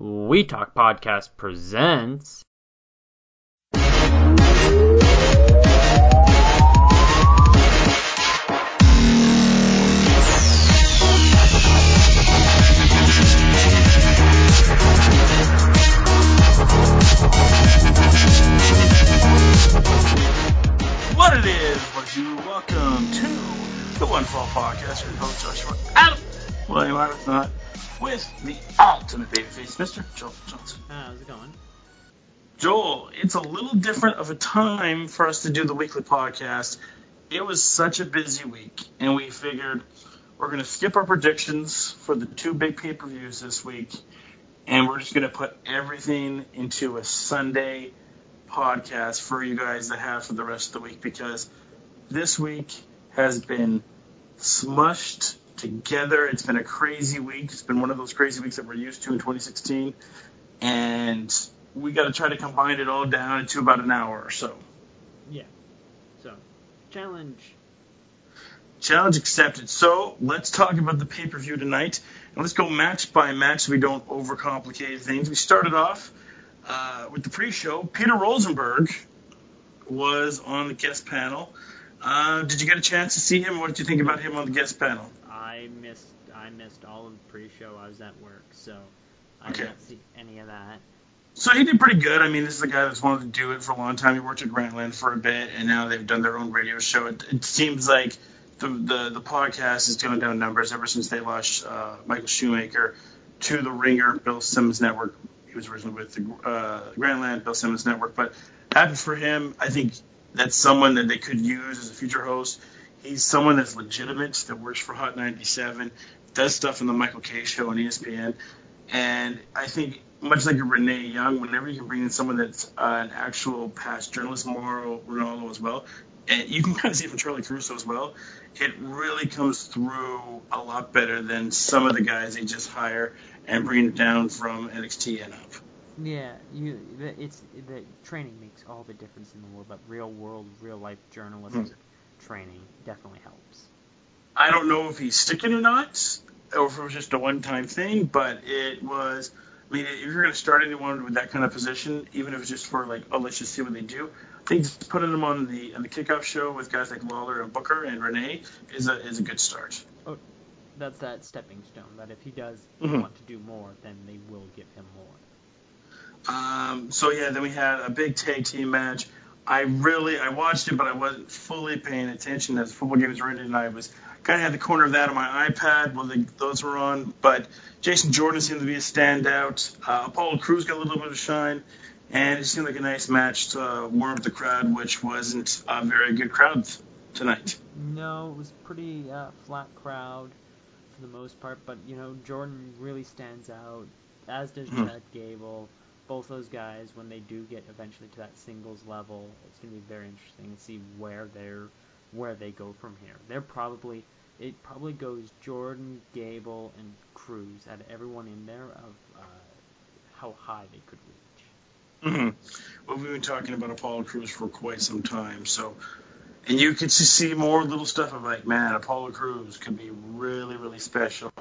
We Talk Podcast presents... What it is, what you welcome to the One Fall Podcast. Your host Joshua Adam William Arbuthnot with the ultimate babyface, Mr. Joel Johnson. How's it going? Joel, it's a little different of a time for us to do the weekly podcast. It was such a busy week, and we figured we're going to skip our predictions for the two big pay-per-views this week, and we're just going to put everything into a Sunday podcast for you guys to have for the rest of the week, because this week has been smushed together. It's been a crazy week. It's been one of those crazy weeks that we're used to in 2016, and we got to try to combine it all down into about an hour or so. Yeah. So, challenge accepted. So let's talk about the pay-per-view tonight, and let's go match by match so we don't overcomplicate things. We started off with the pre-show. Peter Rosenberg was on the guest panel. Did you get a chance to see him? What did you think about him on the guest panel? I missed all of the pre-show. I was at work, so I Okay. didn't see any of that. So he did pretty good. I mean, this is a guy that's wanted to do it for a long time. He worked at Grantland for a bit, and now they've done their own radio show. It seems like the podcast has gone down numbers ever since they lost Michael Shoemaker to the Ringer, Bill Simmons Network. He was originally with the Grantland, Bill Simmons Network. But happy for him. I think that's someone that they could use as a future host. He's someone that's legitimate, that works for Hot 97, does stuff in the Michael Kay Show on ESPN. And I think, much like a Renee Young, whenever you can bring in someone that's an actual past journalist, Mauro Ronaldo as well, and you can kind of see it from Charlie Caruso as well, it really comes through a lot better than some of the guys they just hire and bring it down from NXT and up. Yeah, the training makes all the difference in the world, but real world, real life journalism training definitely helps. I don't know if he's sticking or not, or if it was just a one-time thing, but it was. I mean, if you're going to start anyone with that kind of position, even if it's just for like, oh, let's just see what they do, I think just putting them on the kickoff show with guys like Lawler and Booker and Renee is a good start. Oh, that's that stepping stone. That if he does want to do more, then they will give him more. So yeah, then we had a big tag team match. I watched it, but I wasn't fully paying attention as the football games were ending, and I was kind of had the corner of that on my iPad while those were on. But Jason Jordan seemed to be a standout. Apollo Crews got a little bit of shine, and it seemed like a nice match to warm up the crowd, which wasn't a very good crowd tonight. No, it was pretty flat crowd for the most part, but Jordan really stands out, as does Chad Gable. Both those guys, when they do get eventually to that singles level, it's going to be very interesting to see where they go from here. It probably goes Jordan, Gable, and Cruz out of everyone in there of how high they could reach. Well, we've been talking about Apollo Crews for quite some time, so. And you could just see more little stuff of like, man, Apollo Crews could be really, really special.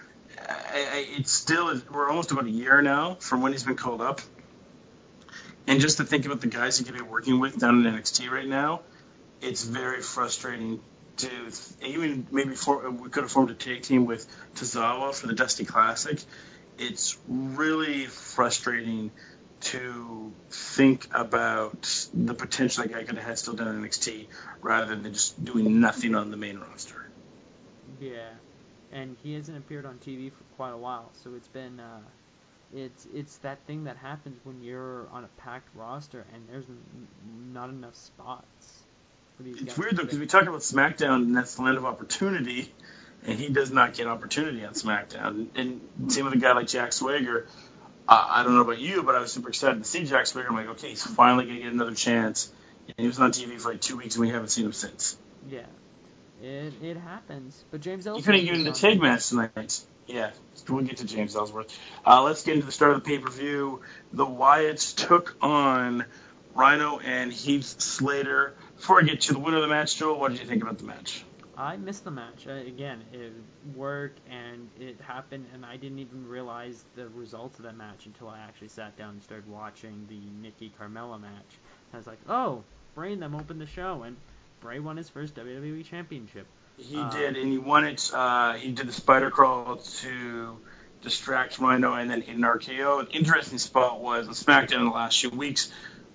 We're almost about a year now from when he's been called up. And just to think about the guys he could be working with down in NXT right now, it's very frustrating to even maybe we could have formed a tag team with Tozawa for the Dusty Classic. It's really frustrating to think about the potential that guy could have had still done in NXT rather than just doing nothing on the main roster. Yeah, and he hasn't appeared on TV for quite a while, so it's been it's that thing that happens when you're on a packed roster and there's not enough spots for these guys. It's weird though, because we talk about SmackDown and that's the land of opportunity, and he does not get opportunity on SmackDown. And same with a guy like Jack Swagger. I don't know about you, but I was super excited to see Jack Swagger. I'm like, okay, he's finally going to get another chance. And he was on TV for like 2 weeks, and we haven't seen him since. Yeah, it happens. But James Ellsworth... You couldn't get in the tag match tonight. Yeah, we'll get to James Ellsworth. Let's get into the start of the pay-per-view. The Wyatts took on Rhino and Heath Slater. Before I get to the winner of the match, Joel, what did you think about the match? I missed the match. Again, it worked and it happened, and I didn't even realize the results of that match until I actually sat down and started watching the Nikki Carmella match. I was like, oh, Bray and them opened the show, and Bray won his first WWE Championship. He did, and he won it. He did the spider crawl to distract Rhino and then hit an RKO. An interesting spot was on SmackDown in the last few weeks.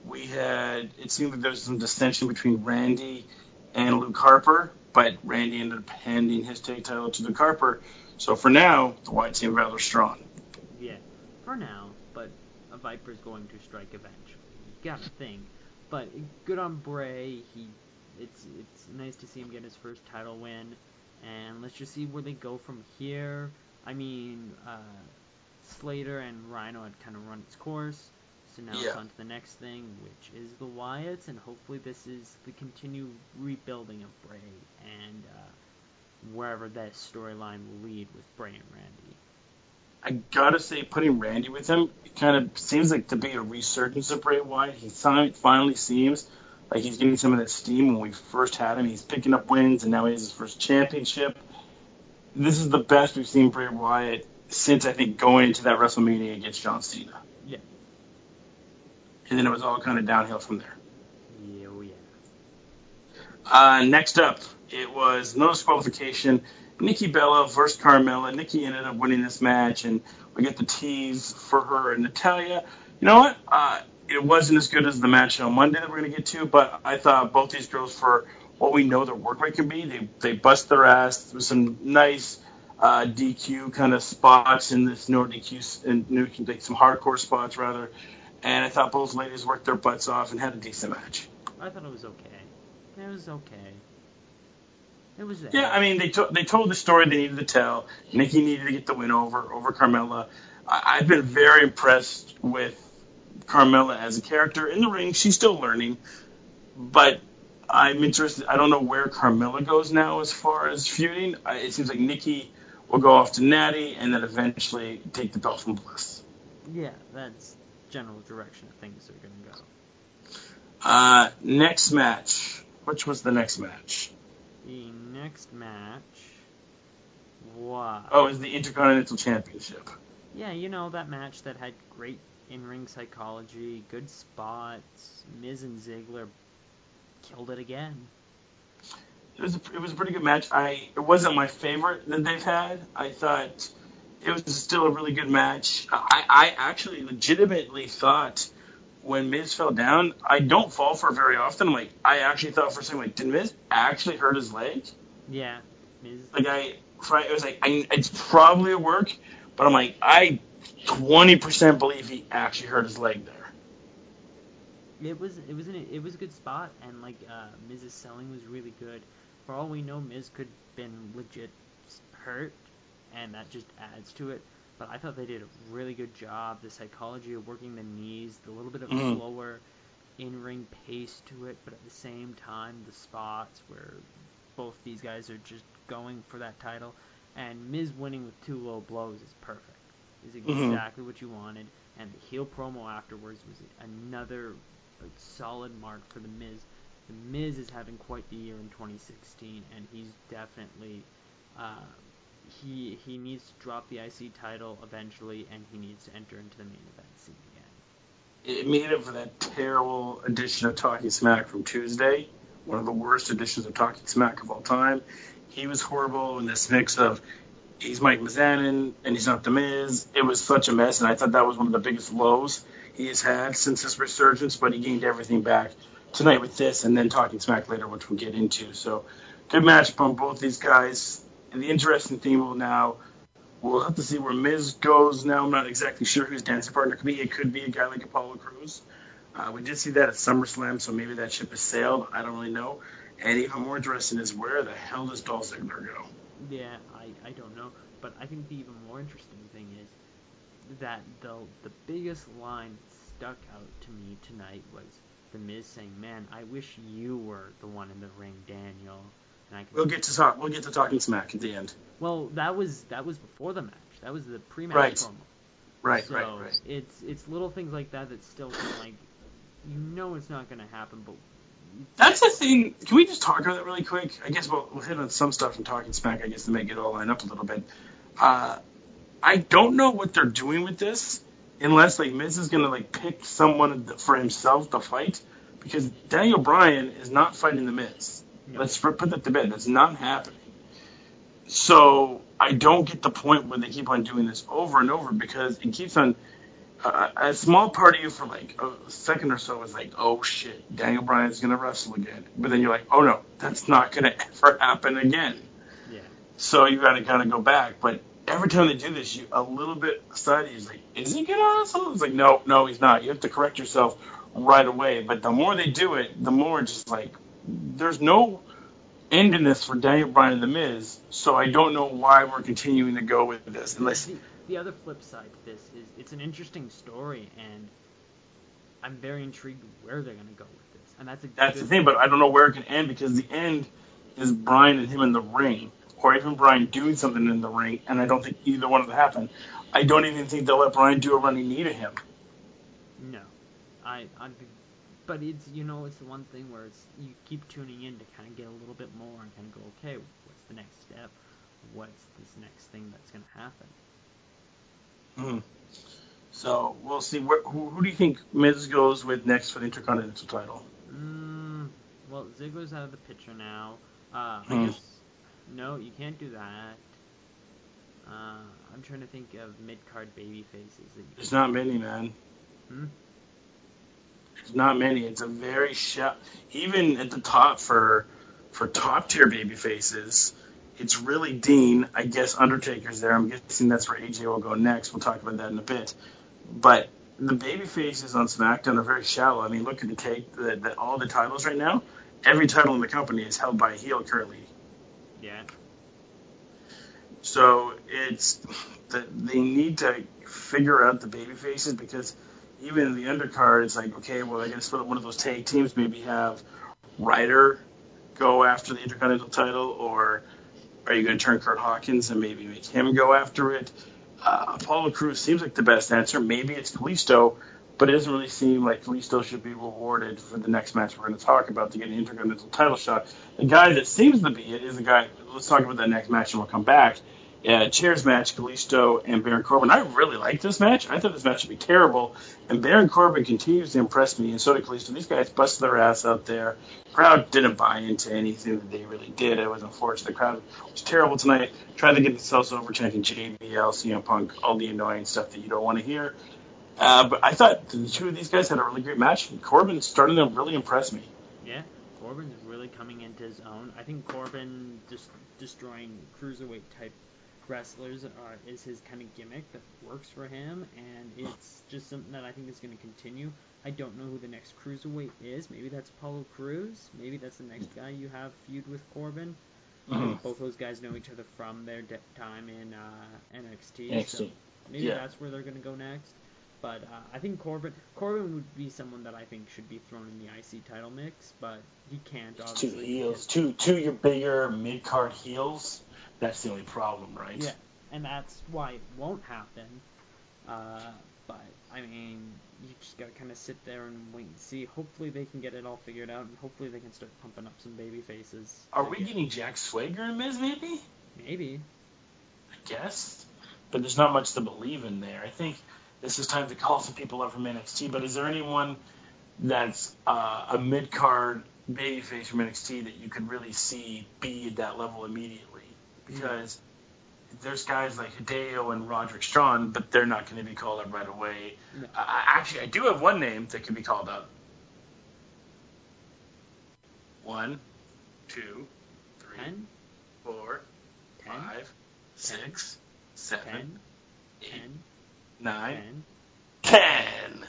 It seemed like there was some dissension between Randy and Luke Harper, but Randy ended up handing his tag title to Luke Harper. So for now, the Wyatt team rather strong. Yeah, for now, but a Viper's going to strike eventually. You gotta think. But good on Bray. It's nice to see him get his first title win, and let's just see where they go from here. I mean, Slater and Rhino had kind of run its course, so now it's on to the next thing, which is the Wyatts, and hopefully this is the continued rebuilding of Bray and wherever that storyline will lead with Bray and Randy. I gotta say, putting Randy with him, it kind of seems like to be a resurgence of Bray Wyatt. He finally seems like he's getting some of that steam when we first had him. He's picking up wins, and now he has his first championship. This is the best we've seen Bray Wyatt since, I think, going into that WrestleMania against John Cena. Yeah. And then it was all kind of downhill from there. Yeah, oh yeah. Next up, it was no disqualification. Nikki Bella versus Carmella. Nikki ended up winning this match, and we get the tease for her and Natalya. You know what? It wasn't as good as the match on Monday that we're going to get to, but I thought both these girls, for what we know their work rate can be, they bust their ass. There was some nice DQ kind of spots in this no DQ, and like some hardcore spots rather. And I thought both ladies worked their butts off and had a decent match. I thought it was okay. It was okay. It was there. Yeah, I mean, they told the story they needed to tell. Nikki needed to get the win over Carmella. I've been very impressed with Carmella as a character in the ring. She's still learning, but I'm interested. I don't know where Carmella goes now as far as feuding. It seems like Nikki will go off to Natty and then eventually take the belt from Bliss. Yeah, that's general direction of things are going to go. Next match. Which was the next match? The next match was... Oh, it was the Intercontinental Championship. Yeah, you know, that match that had great in-ring psychology, good spots. Miz and Ziggler killed it again. It was a pretty good match. It wasn't my favorite that they've had. I thought it was still a really good match. I actually legitimately thought when Miz fell down, I don't fall for it very often. I actually thought for a second, did Miz actually hurt his leg? Yeah, Miz. It's probably a work, but I 20% believe he actually hurt his leg there. It was a good spot, and Miz's selling was really good. For all we know, Miz could have been legit hurt, and that just adds to it. But I thought they did a really good job. The psychology of working the knees, the little bit of slower in-ring pace to it, but at the same time, the spots where both these guys are just going for that title. And Miz winning with 2 low blows is perfect. Is exactly what you wanted. And the heel promo afterwards was another solid mark for The Miz. The Miz is having quite the year in 2016, and he's definitely... He needs to drop the IC title eventually, and he needs to enter into the main event scene again. It made up for that terrible edition of Talking Smack from Tuesday, one of the worst editions of Talking Smack of all time. He was horrible in this mix of he's Mike Mizanin and he's not The Miz. It was such a mess, and I thought that was one of the biggest lows he has had since his resurgence, but he gained everything back tonight with this and then Talking Smack later, which we'll get into. So good matchup on both these guys. And the interesting thing we'll have to see where Miz goes now. I'm not exactly sure who his dancing partner could be. It could be a guy like Apollo Crews. We did see that at SummerSlam, so maybe that ship has sailed. I don't really know. And even more interesting is where the hell does Dolph Ziggler go? Yeah, I don't know. But I think the even more interesting thing is that the biggest line that stuck out to me tonight was The Miz saying, "Man, I wish you were the one in the ring, Daniel." And we'll get to Talking Smack at the end. Well, that was before the match. That was the pre-match promo. Right. It's little things like that that still kind of it's not going to happen, but That's the thing. Can we just talk about that really quick? I guess we'll hit on some stuff and talking smack, I guess, to make it all line up a little bit. I don't know what they're doing with this unless, like, Miz is going to, like, pick someone for himself to fight, because Daniel Bryan is not fighting The Miz. No. Let's put that to bed. That's not happening. So I don't get the point where they keep on doing this over and over, because it keeps on. A small part of you for like a second or so is like, oh shit, Daniel Bryan's gonna wrestle again. But then you're like, oh no, that's not gonna ever happen again. Yeah. So you gotta kind of go back. But every time they do this, you a little bit aside, you're like, is he gonna wrestle? It's like, no, he's not. You have to correct yourself right away. But the more they do it, the more it's just like, there's no end in this for Daniel Bryan and The Miz. So I don't know why we're continuing to go with this unless. The other flip side to this is it's an interesting story, and I'm very intrigued where they're going to go with this. And That's the thing, but I don't know where it can end, because the end is Bryan and him in the ring, or even Bryan doing something in the ring, and I don't think either one of them happen. I don't even think they'll let Bryan do a running knee to him. No, but it's it's the one thing where you keep tuning in to kind of get a little bit more and kind of go, okay, what's the next step? What's this next thing that's going to happen? Mm-hmm. So we'll see. Who do you think Miz goes with next for the Intercontinental title? Well, Ziggler's out of the picture now. I guess no, you can't do that. I'm trying to think of mid-card baby faces. There's not many, man. There's not many. It's a very even at the top for top tier baby faces. It's really Dean. I guess Undertaker's there. I'm guessing that's where AJ will go next. We'll talk about that in a bit. But the baby faces on SmackDown are very shallow. I mean, look at all the titles right now. Every title in the company is held by a heel currently. Yeah. So it's that they need to figure out the baby faces, because even in the undercard, it's like, okay, well, they're going to split up one of those tag teams. Maybe have Ryder go after the Intercontinental title, or are you going to turn Kurt Hawkins and maybe make him go after it? Apollo Crews seems like the best answer. Maybe it's Kalisto, but it doesn't really seem like Kalisto should be rewarded for the next match we're going to talk about to get an Intercontinental title shot. The guy that seems to be it is the guy. Let's talk about that next match and we'll come back. Chairs match, Kalisto and Baron Corbin. I really like this match. I thought this match would be terrible, and Baron Corbin continues to impress me, and so did Kalisto. These guys busted their ass out there. The crowd didn't buy into anything that they really did. It was unfortunate. The crowd was terrible tonight. Tried to get themselves over, chanting JBL, CM Punk, all the annoying stuff that you don't want to hear. But I thought the two of these guys had a really great match. Corbin starting to really impress me. Yeah, Corbin's really coming into his own. I think Corbin just destroying cruiserweight type wrestlers is his kind of gimmick that works for him, and it's just something that I think is going to continue. I don't know who the next cruiserweight is. Maybe that's Apollo Crews. Maybe that's the next guy you have feud with Corbin. Both those guys know each other from their time in NXT. So maybe that's where they're going to go next. But I think Corbin would be someone that I think should be thrown in the IC title mix, but he can't, obviously. Two heels, two your bigger mid-card heels. That's the only problem, right? Yeah, and that's why it won't happen. But, I mean, you just got to kind of sit there and wait and see. Hopefully they can get it all figured out, and hopefully they can start pumping up some baby faces. Are we getting Jack Swagger and Miz, maybe? Maybe. I guess. But there's not much to believe in there. I think this is time to call some people up from NXT, but is there anyone that's a mid-card babyface from NXT that you could really see be at that level immediately? Because there's guys like Hideo and Roderick Strong, but they're not going to be called up right away. No. Actually, I do have one name that can be called up. 1, 2, 3, 10? 4, 10? 5, 6, 7, 10? 8, 10? 9, 10? 10.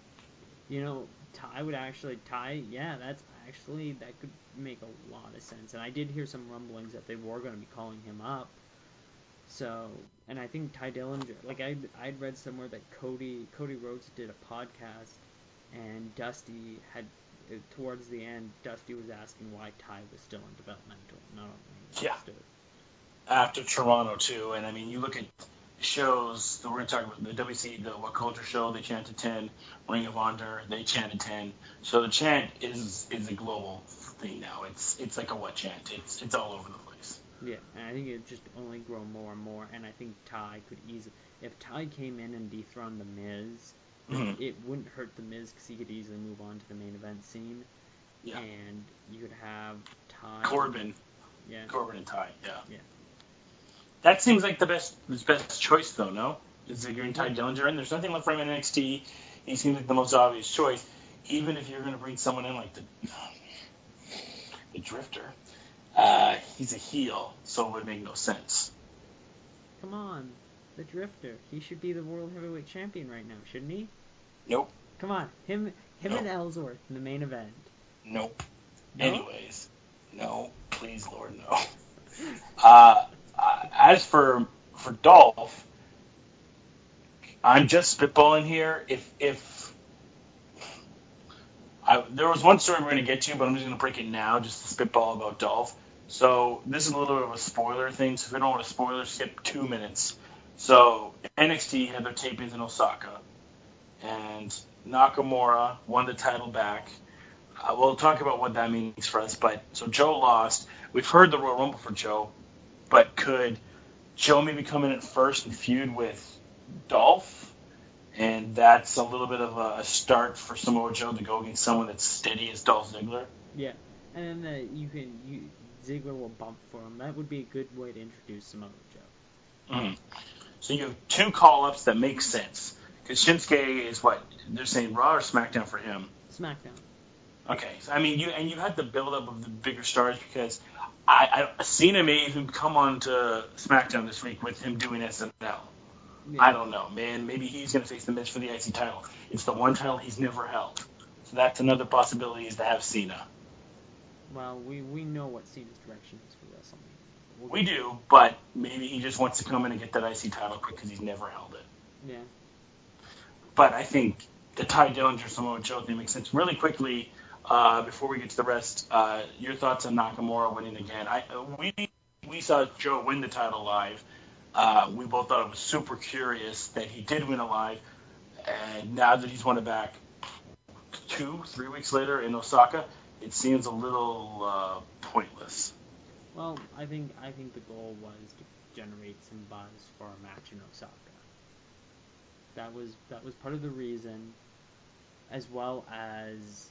That could make a lot of sense. And I did hear some rumblings that they were going to be calling him up. So, and I think Ty Dillinger, like I'd read somewhere that Cody Rhodes did a podcast, and Dusty had, towards the end, Dusty was asking why Ty was still in developmental. Not only After Toronto too, and I mean, you look at shows that we're going to talk about, the WC, the What Culture show, they chanted 10. Ring of Honor, they chanted 10. So the chant is a global thing now. It's like a what chant. It's all over the place. Yeah, and I think it just only grow more and more. And I think Ty could easily, if Ty came in and dethroned the Miz, it wouldn't hurt the Miz because he could easily move on to the main event scene. Yeah. And you could have Ty. Corbin. Yeah. Corbin and Ty. Yeah. Yeah. That seems like the best choice, though, no? Is Ziggler and Ty Dillinger in? There's nothing left for him in NXT. He seems like the most obvious choice. Even if you're going to bring someone in like the Drifter, he's a heel, so it would make no sense. Come on, the Drifter. He should be the World Heavyweight Champion right now, shouldn't he? Nope. Come on, him and Ellsworth in the main event. Nope. No? Anyways, no. Please, Lord, no. As for Dolph, I'm just spitballing here. If there was one story we're going to get to, but I'm just going to break it now, just to spitball about Dolph. So this is a little bit of a spoiler thing. So if you don't want a spoiler, skip 2 minutes. So NXT had their tapings in Osaka, and Nakamura won the title back. We'll talk about what that means for us. But so Joe lost. We've heard the Royal Rumble for Joe, but could Joe maybe come in at first and feud with Dolph? And that's a little bit of a start for Samoa Joe to go against someone that's steady as Dolph Ziggler. Yeah, and then Ziggler will bump for him. That would be a good way to introduce Samoa Joe. Mm-hmm. So you have 2 call-ups that make sense. Because Shinsuke is what? They're saying Raw or SmackDown for him? SmackDown. Okay. So, I mean, you had the build-up of the bigger stars because Cena may even come on to SmackDown this week with him doing SNL. Yeah. I don't know, man. Maybe he's going to face the Miz for the IC title. It's the one title he's never held. So that's another possibility, is to have Cena. Well, we know what Cena's direction is for WrestleMania. We do, but maybe he just wants to come in and get that IC title quick because he's never held it. Yeah. But I think the Ty Dillinger Samoa Joe thing makes sense. Really quickly, before we get to the rest, your thoughts on Nakamura winning again? We saw Joe win the title live. We both thought it was super curious that he did win it live, and now that he's won it back 2-3 weeks later in Osaka, it seems a little pointless. Well, I think the goal was to generate some buzz for a match in Osaka. That was part of the reason, as well as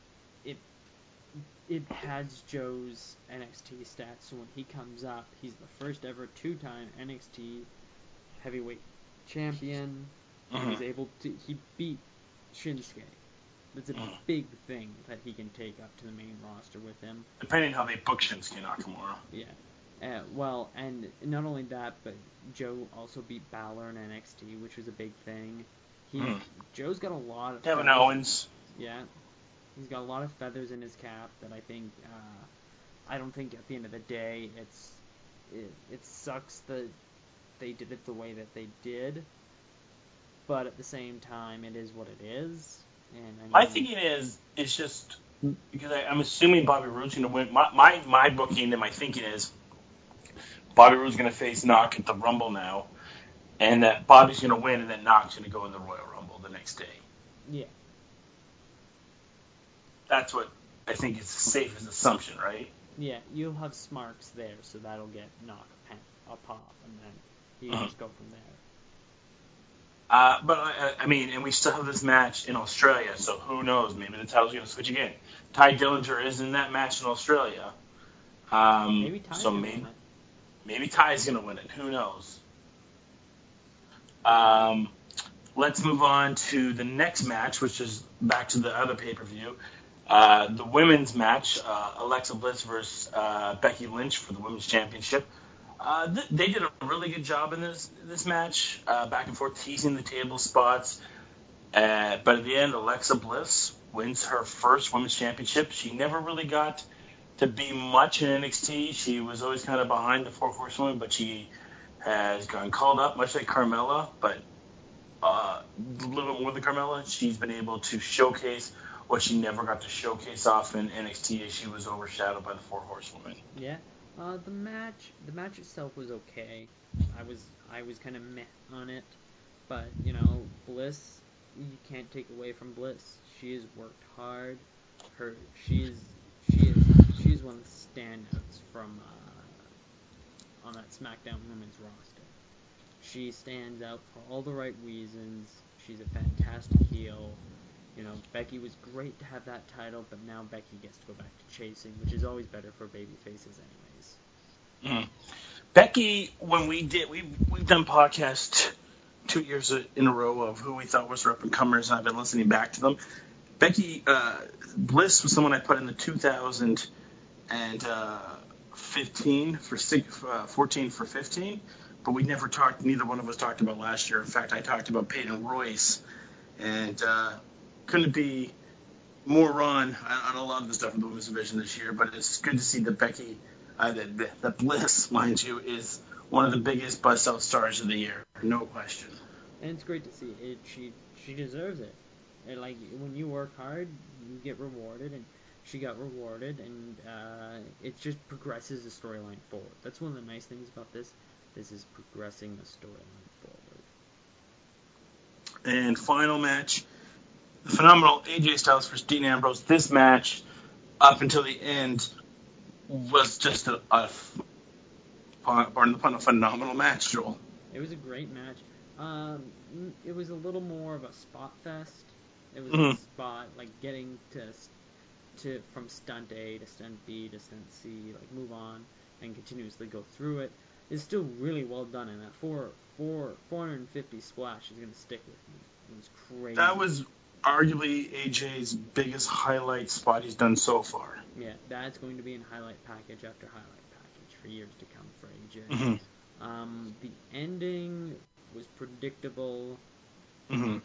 it has Joe's NXT stats, so when he comes up, he's the first ever 2-time NXT heavyweight champion. He beat Shinsuke. That's a big thing that he can take up to the main roster with him. Depending on how they book Shinsuke Nakamura. Yeah. Well, and not only that, but Joe also beat Balor in NXT, which was a big thing. Joe's got a lot of Kevin Owens. Yeah. He's got a lot of feathers in his cap that I think, I don't think at the end of the day it sucks that they did it the way that they did, but at the same time it is what it is. And I mean, my thinking is just because I'm assuming Bobby Roode's going to win. My booking and my thinking is Bobby Roode's going to face Knock at the Rumble now, and that Bobby's going to win, and then Knock's going to go in the Royal Rumble the next day. Yeah. That's what I think is the safest assumption, right? Yeah, you'll have Smarks there, so that'll get Knock a pop, and then you can just go from there. But I mean, and we still have this match in Australia, so who knows? Maybe the title's going to switch again. Ty Dillinger is in that match in Australia. Maybe Ty's going to win it. Maybe Ty's going to win it. Who knows? Let's move on to the next match, which is back to the other pay-per-view. The women's match, Alexa Bliss versus Becky Lynch for the Women's Championship. They did a really good job in this match, back and forth, teasing the table spots. But at the end, Alexa Bliss wins her first Women's Championship. She never really got to be much in NXT. She was always kind of behind the Four Horsewomen, but she has gotten called up, much like Carmella, but a little bit more than Carmella. She's been able to showcase what she never got to showcase off in NXT, as she was overshadowed by the Four Horsewomen. Yeah, The match itself was okay. I was kind of meh on it, but Bliss, you can't take away from Bliss. She has worked hard. Her she is she's one of the standouts from on that SmackDown Women's roster. She stands out for all the right reasons. She's a fantastic heel. Becky was great to have that title, but now Becky gets to go back to chasing, which is always better for baby faces anyways. Mm. Becky, when we've done podcasts 2 years in a row of who we thought was her up-and-comers, and I've been listening back to them. Becky Bliss was someone I put in the 2015 for 14 for 15, but we never talked. Neither one of us talked about last year. In fact, I talked about Peyton Royce, and couldn't be more on a lot of the stuff in the women's division this year. But it's good to see that Becky, that Bliss, mind you, is one of the biggest bust-out stars of the year, no question. And it's great to see it. She deserves it. And like when you work hard, you get rewarded, and she got rewarded, and it just progresses the storyline forward. That's one of the nice things about this. This is progressing the storyline forward. And final match, the phenomenal AJ Styles versus Dean Ambrose. This match, up until the end, was just a phenomenal match, Joel. It was a great match. It was a little more of a spot fest. It was a spot, like getting to from stunt A to stunt B to stunt C, like move on and continuously go through it. It's still really well done, and that 450 splash is going to stick with me. It was crazy. That was arguably AJ's biggest highlight spot he's done so far. Yeah, that's going to be in highlight package after highlight package for years to come for AJ. The ending was predictable. And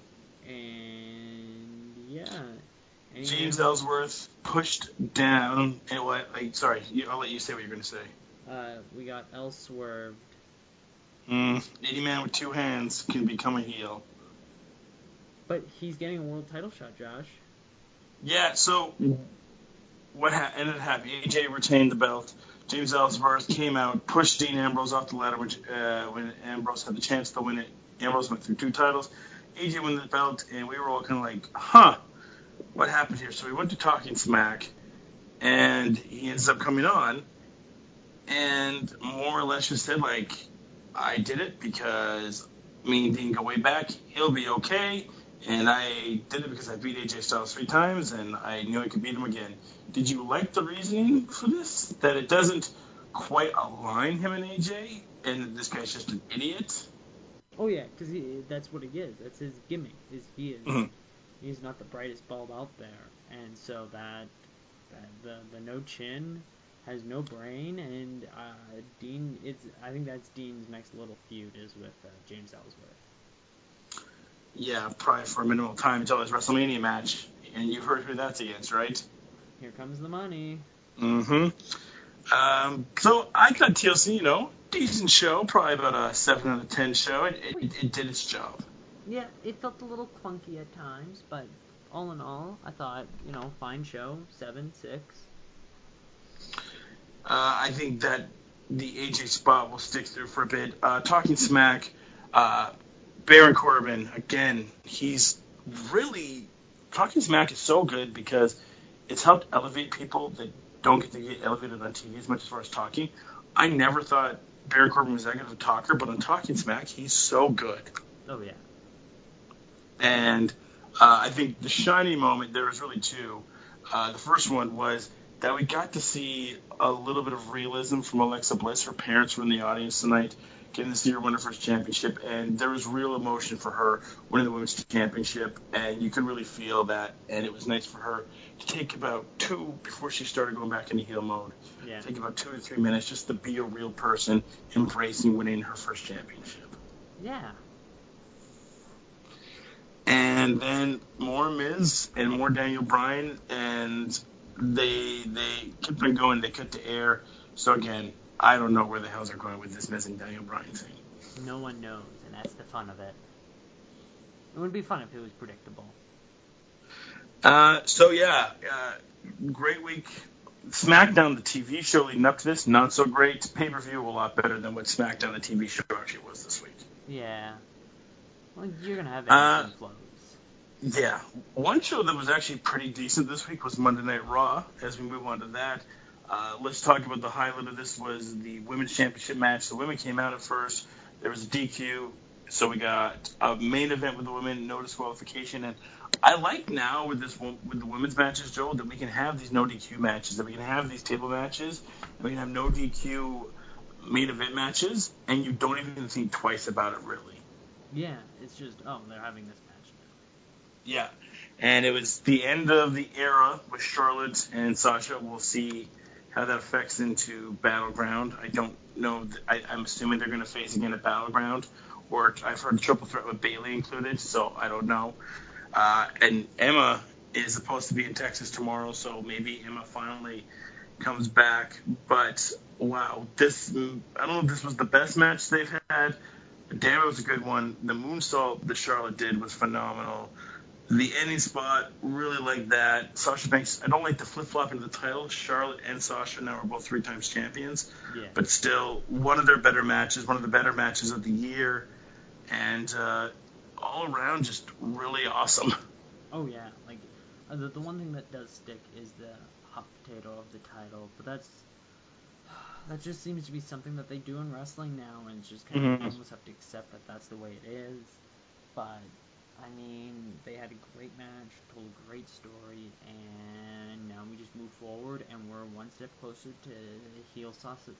yeah. James Ellsworth pushed down. And what? Sorry, I'll let you say what you're going to say. We got Ellsworth. 80 man with two hands can become a heel. But he's getting a world title shot, Josh. Yeah, so what ended up happening? AJ retained the belt. James Ellsworth came out, pushed Dean Ambrose off the ladder when Ambrose had the chance to win it. Ambrose went through 2 titles. AJ won the belt, and we were all kind of like, what happened here? So we went to Talking Smack, and he ends up coming on, and more or less just said, like, I did it because me and Dean go way back. He'll be okay. And I did it because I beat AJ Styles 3 times, and I knew I could beat him again. Did you like the reasoning for this? That it doesn't quite align him and AJ, and this guy's just an idiot? Oh yeah, because that's what he is. That's his gimmick. He's not the brightest bulb out there, and so that the no chin has no brain, and Dean. I think that's Dean's next little feud is with James Ellsworth. Yeah, probably for a minimal time until his WrestleMania match, and you've heard who that's against, right? Here comes the money. So I got TLC, decent show, probably about a 7 out of 10 show. It did its job. Yeah, it felt a little clunky at times, but all in all, I thought, fine show, 7, 6. I think that the AJ spot will stick through for a bit. Talking Smack, Baron Corbin, again, he's really... Talking Smack is so good because it's helped elevate people that don't get to get elevated on TV as much as far as talking. I never thought Baron Corbin was that good of a talker, but on Talking Smack, he's so good. Oh, yeah. And I think the shining moment, there was really 2. The first one was that we got to see a little bit of realism from Alexa Bliss. Her parents were in the audience tonight, getting to see her win her first championship, and there was real emotion for her winning the women's championship, and you could really feel that, and it was nice for her to take about 2, before she started going back into heel mode, take about 2 to 3 minutes just to be a real person, embracing winning her first championship. Yeah. And then more Miz and more Daniel Bryan, and they kept on going. They cut to air. So again, I don't know where the hell they're going with this Miz and Daniel Bryan thing. No one knows, and that's the fun of it. It would be fun if it was predictable. So yeah, great week SmackDown, the TV show leading up to this, not so great. Pay-per-view, a lot better than what SmackDown, the TV show, actually was this week. Yeah. Well, you're going to have ebbs and flows. Yeah. One show that was actually pretty decent this week was Monday Night Raw. As we move on to that, let's talk about the highlight of this was the Women's Championship match. The women came out at first. There was a DQ. So we got a main event with the women, no disqualification, and I like now with the women's matches, Joel, that we can have these no DQ matches, that we can have these table matches, and we can have no DQ main event matches, and you don't even think twice about it, really. Yeah, it's just, they're having this match now. Yeah, and it was the end of the era with Charlotte and Sasha. We'll see how that affects into Battleground. I don't know. I'm assuming they're going to face again at Battleground, or I've heard a triple threat with Bayley included, so I don't know. And Emma is supposed to be in Texas tomorrow, so maybe Emma finally comes back. But wow, I don't know if this was the best match they've had. Damn, it was a good one. The moonsault that Charlotte did was phenomenal. The ending spot, really like that. Sasha Banks, I don't like the flip-flop into the title. Charlotte and Sasha now are both 3 times champions. Yeah. But still, one of their better matches, one of the better matches of the year. And all around, just really awesome. Oh, yeah. Like, the one thing that does stick is the hot potato of the title. But that just seems to be something that they do in wrestling now. And it's just kind of, you almost have to accept that that's the way it is. But I mean, they had a great match, told a great story, and now we just move forward, and we're one step closer to heel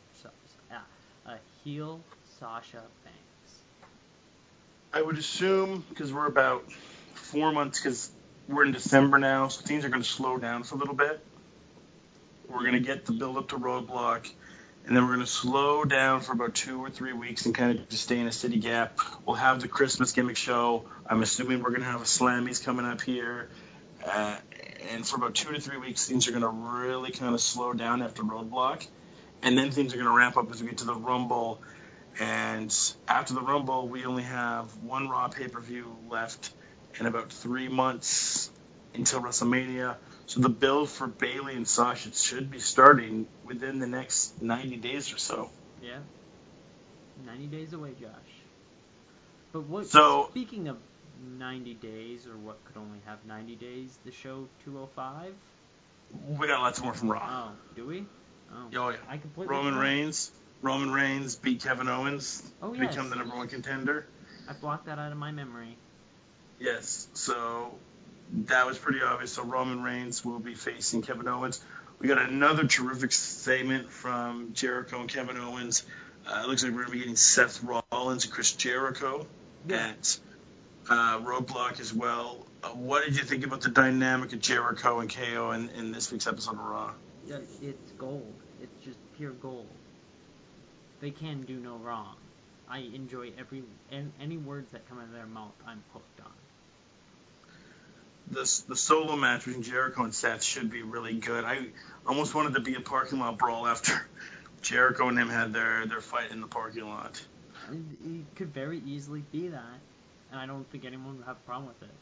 Sasha Banks. I would assume, because we're about 4 months, because we're in December now, so things are going to slow down for a little bit. We're going to get the build up to Roadblock, and then we're going to slow down for about 2 or 3 weeks and kind of just stay in a steady gap. We'll have the Christmas gimmick show. I'm assuming we're going to have a Slammies coming up here. And for about 2 to 3 weeks, things are going to really kind of slow down after Roadblock. And then things are going to ramp up as we get to the Rumble. And after the Rumble, we only have one Raw pay-per-view left in about 3 months until WrestleMania. So the build for Bayley and Sasha should be starting within the next 90 days or so. Yeah. 90 days away, Josh. But speaking of 90 days, or what could only have 90 days, the show 205? We got lots more from Raw. Oh, do we? Oh yeah. I completely Roman Reigns beat Kevin Owens to become the number 1 contender. I blocked that out of my memory. Yes, so that was pretty obvious. So Roman Reigns will be facing Kevin Owens. We got another terrific segment from Jericho and Kevin Owens. It looks like we're going to be getting Seth Rollins and Chris Jericho at Roadblock as well. What did you think about the dynamic of Jericho and KO in this week's episode of Raw? Yeah, it's gold. It's just pure gold. They can do no wrong. I enjoy any words that come out of their mouth. I'm hooked on. The solo match between Jericho and Seth should be really good. I almost wanted to be a parking lot brawl after Jericho and him had their fight in the parking lot. It could very easily be that, and I don't think anyone would have a problem with it.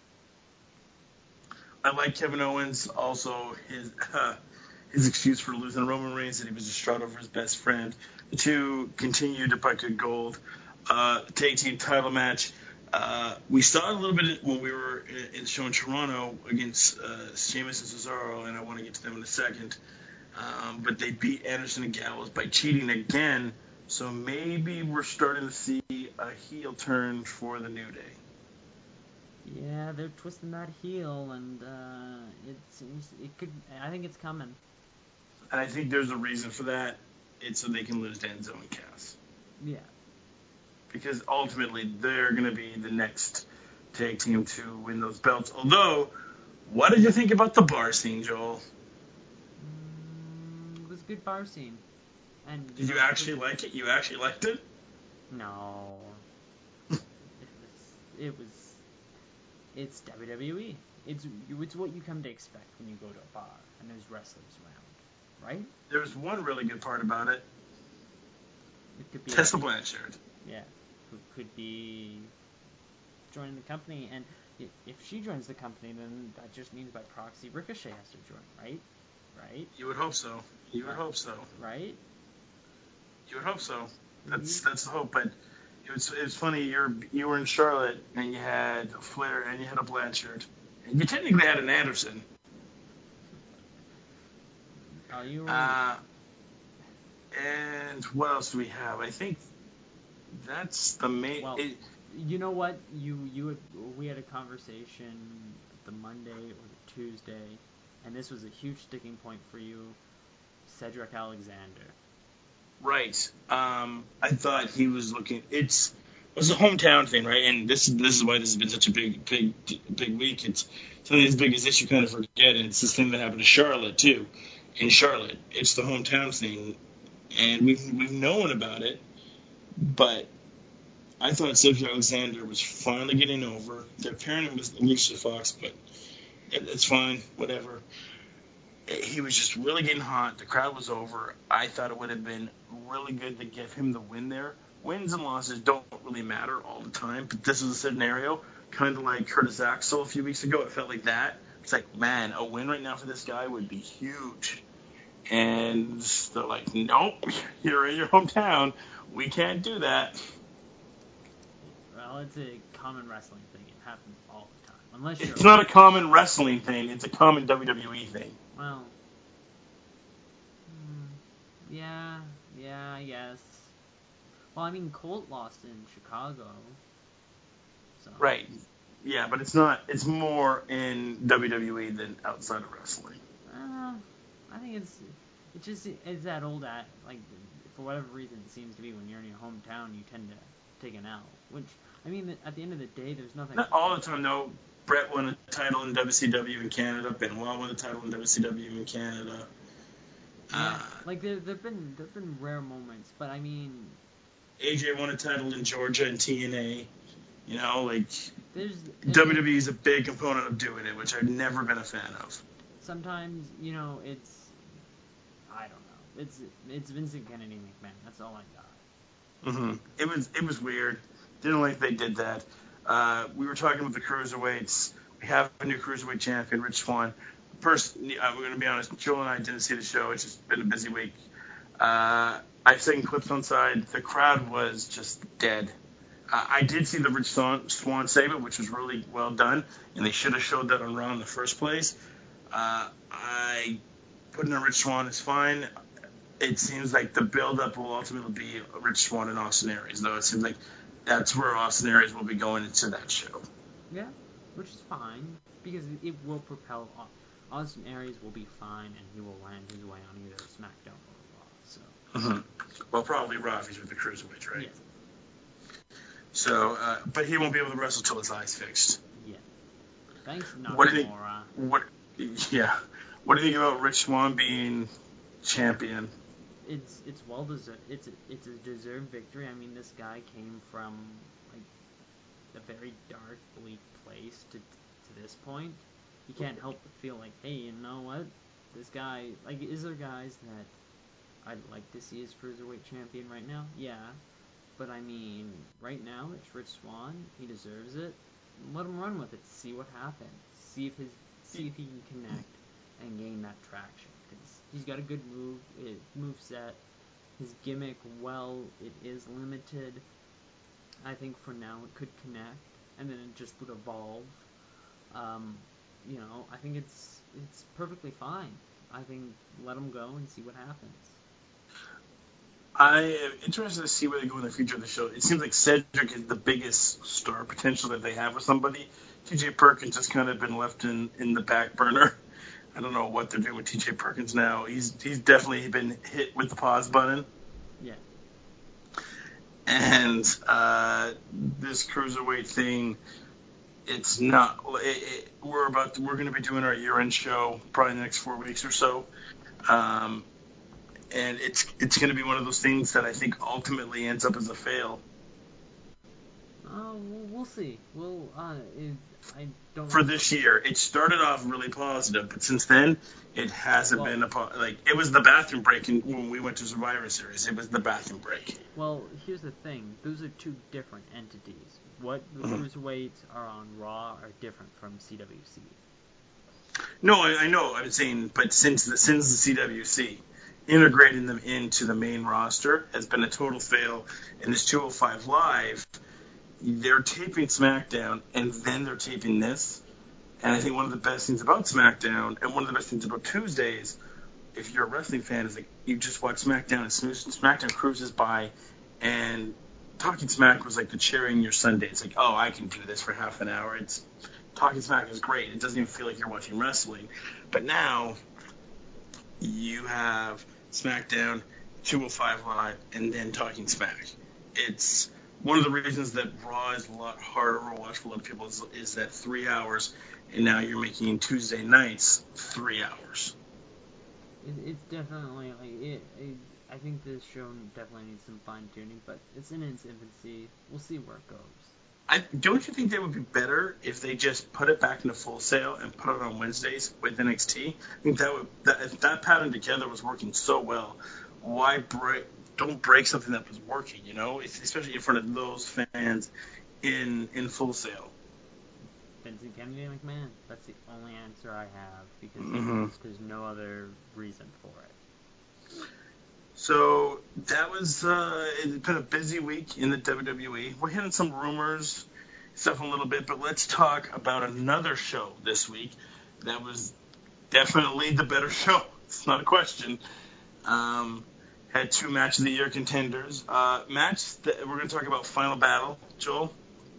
I like Kevin Owens. Also, his excuse for losing Roman Reigns, that he was distraught over his best friend. The two continue to fight good gold. Tag team title match. We saw a little bit when we were in the show in Toronto against Sheamus and Cesaro, and I want to get to them in a second. But they beat Anderson and Gallows by cheating again, so maybe we're starting to see a heel turn for the New Day. Yeah, they're twisting that heel, and I think it's coming. And I think there's a reason for that. It's so they can lose Enzo and Cass. Yeah. Because ultimately, they're going to be the next tag team to win those belts. Although, what did you think about the bar scene, Joel? It was a good bar scene. And did you actually like it? You actually liked it? No. It's WWE. It's what you come to expect when you go to a bar and there's wrestlers around, right? There's one really good part about it. It could be Tessa Blanchard. Yeah, who could be joining the company, and if she joins the company, then that just means by proxy Ricochet has to join, right? right? You would hope so. You would hope so. Right? You would hope so. That's the hope. But it was funny. You were in Charlotte and you had a Flair and you had a Blanchard, and you technically had an Anderson. Oh, you were. And what else do we have? I think that's the main. Well, you know what? We had a conversation the Monday or the Tuesday, and this was a huge sticking point for you, Cedric Alexander. Right. I thought he was looking. It was a hometown thing, right? And this is why this has been such a big week. It's something as big as this you kind of forget, and it's this thing that happened to Charlotte too. In Charlotte, it's the hometown thing, and we've known about it, but I thought Cedric Alexander was finally getting over. They're pairing him with Alicia Fox, but it's fine, whatever. He was just really getting hot. The crowd was over. I thought it would have been really good to give him the win there. Wins and losses don't really matter all the time, but this is a scenario kind of like Curtis Axel a few weeks ago. It felt like that. It's like, man, a win right now for this guy would be huge. And they're like, nope, you're in your hometown. We can't do that. Well, it's a common wrestling thing. It happens all the time. Unless it's not a common wrestling thing. It's a common WWE thing. Well, yeah, I guess. Well, I mean, Colt lost in Chicago. So. Right. Yeah, but it's not. It's more in WWE than outside of wrestling. I think it's that old like, for whatever reason it seems to be when you're in your hometown you tend to take an L. Which, I mean, at the end of the day, there's nothing. Not all the time, though. Brett won a title in WCW in Canada. Benoit won a title in WCW in Canada. Yeah, like there've been rare moments, but I mean, AJ won a title in Georgia in TNA. You know, like WWE is a big component of doing it, which I've never been a fan of. Sometimes, it's, I don't know. It's Vincent Kennedy McMahon. That's all I got. It was weird. Didn't like they did that. We were talking with the cruiserweights. We have a new cruiserweight champion, Rich Swann. We're going to be honest. Joel and I didn't see the show. It's just been a busy week. I've seen clips on side. The crowd was just dead. I did see the Rich Swann save it, which was really well done, and they should have showed that on Raw in the first place. I putting in Rich Swann is fine. It seems like the build-up will ultimately be Rich Swann and Austin Aries, though. It seems like that's where Austin Aries will be going into that show. Yeah, which is fine, because it will propel Austin Aries will be fine, and he will land his way on either SmackDown or Raw. So. Well, probably Raw if he's with the cruiserweights, right? Yes. So, but he won't be able to wrestle till his eye's fixed. Yeah. Thanks, Nakamura. What do you think? Yeah. What do you think about Rich Swann being champion? It's well deserved. It's a deserved victory. I mean, this guy came from like a very dark, bleak place to this point. You can't help but feel like, hey, you know what? This guy, like, is there guys that I'd like to see as cruiserweight champion right now? Yeah. But I mean, right now it's Rich Swann. He deserves it. Let him run with it. See what happens. See if he can connect and gain that traction. Because he's got a good move set. His gimmick, well, it is limited. I think for now it could connect, and then it just would evolve. I think it's perfectly fine. I think let him go and see what happens. I am interested to see where they go in the future of the show. It seems like Cedric is the biggest star potential that they have with somebody. TJ Perkins has kind of been left in the back burner. I don't know what they're doing with TJ Perkins now. He's definitely been hit with the pause button. Yeah. And this cruiserweight thing, it's not. We're going to be doing our year-end show probably in the next 4 weeks or so. And it's going to be one of those things that I think ultimately ends up as a fail. We'll see. I don't. For this year, it started off really positive, but since then, it hasn't been it was the bathroom break when we went to Survivor Series. It was the bathroom break. Well, here's the thing: those are two different entities. What the cruiserweights are on Raw are different from CWC. No, I know. I'm saying, but since the CWC integrating them into the main roster has been a total fail, and this 205 Live, they're taping SmackDown and then they're taping this. And I think one of the best things about SmackDown and one of the best things about Tuesdays, if you're a wrestling fan, is like you just watch SmackDown and SmackDown cruises by, and Talking Smack was like the cheering your Sunday. It's like, oh, I can do this for half an hour. It's Talking Smack is great. It doesn't even feel like you're watching wrestling. But now you have SmackDown, 205 Live, and then Talking Smack. It's one of the reasons that Raw is a lot harder to watch for a lot of people is that 3 hours, and now you're making Tuesday nights 3 hours. It's definitely like I think this show definitely needs some fine tuning, but it's in its infancy. We'll see where it goes. Don't you think that would be better if they just put it back into Full Sail and put it on Wednesdays with NXT? I think if that pattern together was working so well, why don't break something that was working? You know, especially in front of those fans in Full Sail. Vincent Kennedy McMahon. That's the only answer I have because there's no other reason for it. So that was it's been a busy week in the WWE. We're hitting some rumors, stuff a little bit, but let's talk about another show this week that was definitely the better show. It's not a question. Had 2 match of the year contenders. We're going to talk about Final Battle, Joel.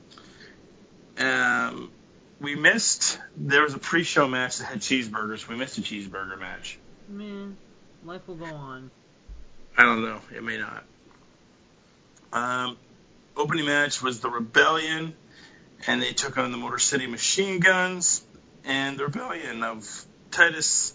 There was a pre-show match that had cheeseburgers. We missed a cheeseburger match. Man, life will go on. I don't know. It may not. Opening match was the Rebellion, and they took on the Motor City Machine Guns, and the Rebellion of Titus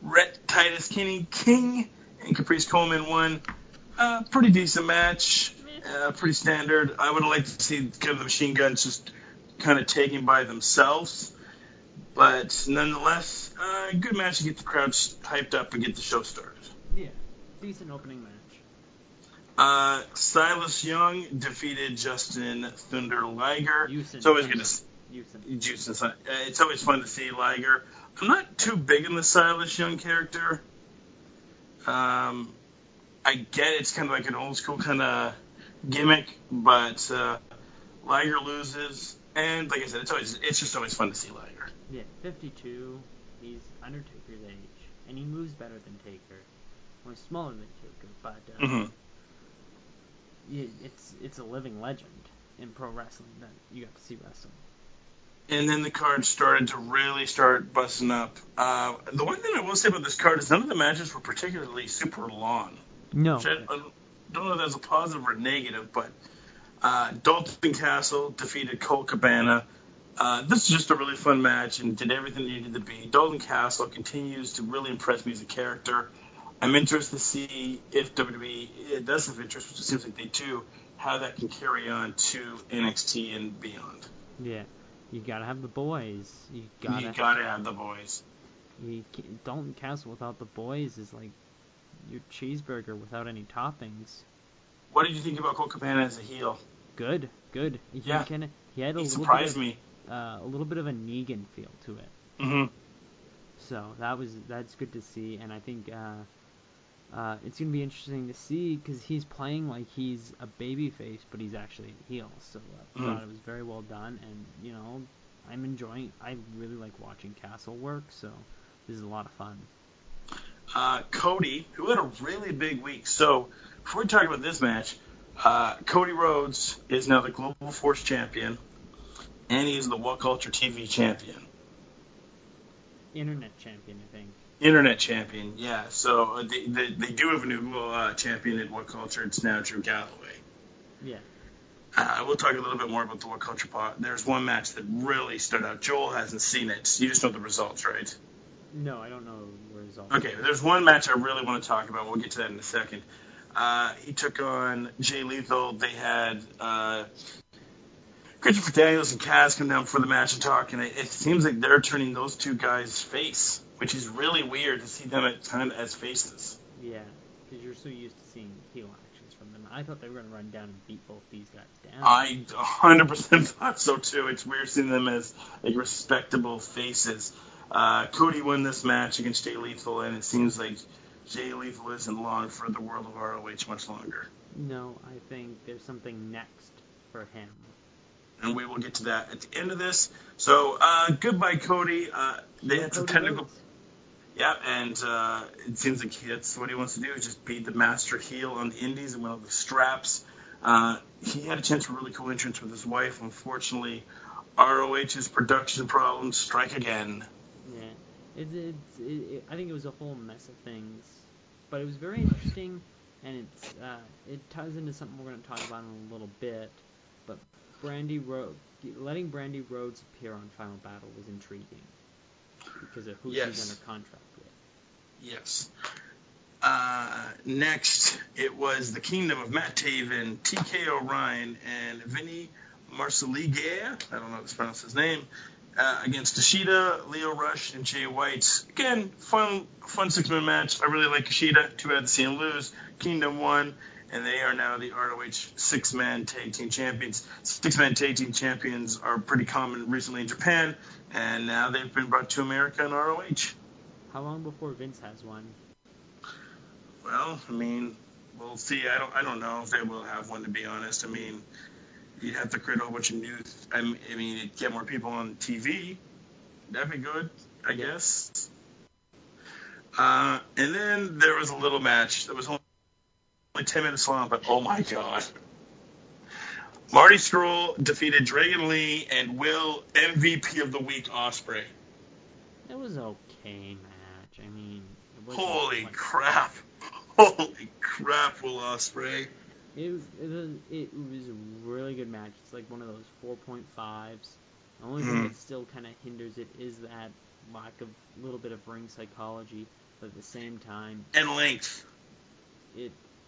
King and Caprice Coleman won. Pretty decent match. Pretty standard. I would have liked to see kind of the Machine Guns just kind of taken by themselves. But nonetheless, good match to get the crowd hyped up and get the show started. Yeah, decent opening match. Silas Young defeated Justin Thunder Liger. It's always good to it's always fun to see Liger. I'm not too big in the Silas Young character. I get it's kind of like an old school kind of gimmick, but Liger loses, and like I said, it's just always fun to see Liger. Yeah, 52. He's Undertaker's age, and he moves better than Taker. Well, he's smaller than Taker, but it's a living legend in pro wrestling that you got to see wrestling. And then the card started to really start busting up. The one thing I will say about this card is none of the matches were particularly super long. No. I don't know if that's a positive or negative, but Dalton Castle defeated Colt Cabana. This is just a really fun match and did everything it needed to be. Dalton Castle continues to really impress me as a character. I'm interested to see if WWE does have interest, which it seems like they do, how that can carry on to NXT and beyond. Yeah, you gotta have the boys. You gotta have the boys. Dalton Castle without the boys is like your cheeseburger without any toppings. What did you think about Colt Cabana as a heel? Good. He had a surprised me. A little bit of a Negan feel to it. Mm-hmm. So that's good to see, and I think it's gonna be interesting to see because he's playing like he's a babyface, but he's actually a heel. So I thought it was very well done, and I'm enjoying. I really like watching Castle work, so this is a lot of fun. Cody, who had a really big week. So before we talk about this match, Cody Rhodes is now the Global Force champion, and he is the What Culture TV champion. Internet champion, I think. Internet champion, yeah. So they do have a new champion in What Culture. It's now Drew Galloway. Yeah. We'll talk a little bit more about the What Culture part. There's one match that really stood out. Joel hasn't seen it. You just know the results, right? No, I don't know the results. Okay, there's one match I really want to talk about. We'll get to that in a second. He took on Jay Lethal. They had Christopher Daniels and Kaz come down for the match and talk, and it seems like they're turning those two guys face, which is really weird to see them at time as faces. Yeah, because you're so used to seeing heel actions from them. I thought they were going to run down and beat both these guys down. I 100% thought so too. It's weird seeing them as like respectable faces. Cody won this match against Jay Lethal, and it seems like Jay Lethal isn't long for the world of ROH much longer. No, I think there's something next for him. And we will get to that at the end of this. So, goodbye, Cody. They had some technical... Yeah, and it seems like that's what he wants to do, is just beat the master heel on the indies and one of the straps. He had a chance for a really cool entrance with his wife. Unfortunately, ROH's production problems strike again. Yeah, I think it was a whole mess of things, but it was very interesting, and it ties into something we're going to talk about in a little bit. But letting Brandy Rhodes appear on Final Battle was intriguing because of who she's under contract with. Yes. Next, it was the Kingdom of Matt Taven, TK O'Ryan, and Vinny Marsaliga, I don't know how to pronounce his name, against Kushida, Lio Rush, and Jay White. Again, fun 6-man match. I really like Kushida. Too bad to see him lose. Kingdom won, and they are now the ROH 6-man tag team champions. 6-man tag team champions are pretty common recently in Japan, and now they've been brought to America and ROH. How long before Vince has one? Well, I mean, we'll see. I don't know if they will have one, to be honest. I mean, you'd have to create a whole bunch of new... I mean, get more people on TV. That'd be good, I guess. And then there was a little match that was only 10 minutes long, but oh my god. Marty Scurll defeated Dragon Lee and Will MVP of the Week Ospreay. It was okay match. I mean... Holy crap. Holy crap, Will Ospreay. It was a really good match. It's like one of those 4.5s. The only thing that still kind of hinders it is that lack of little bit of ring psychology, but at the same time... And length. It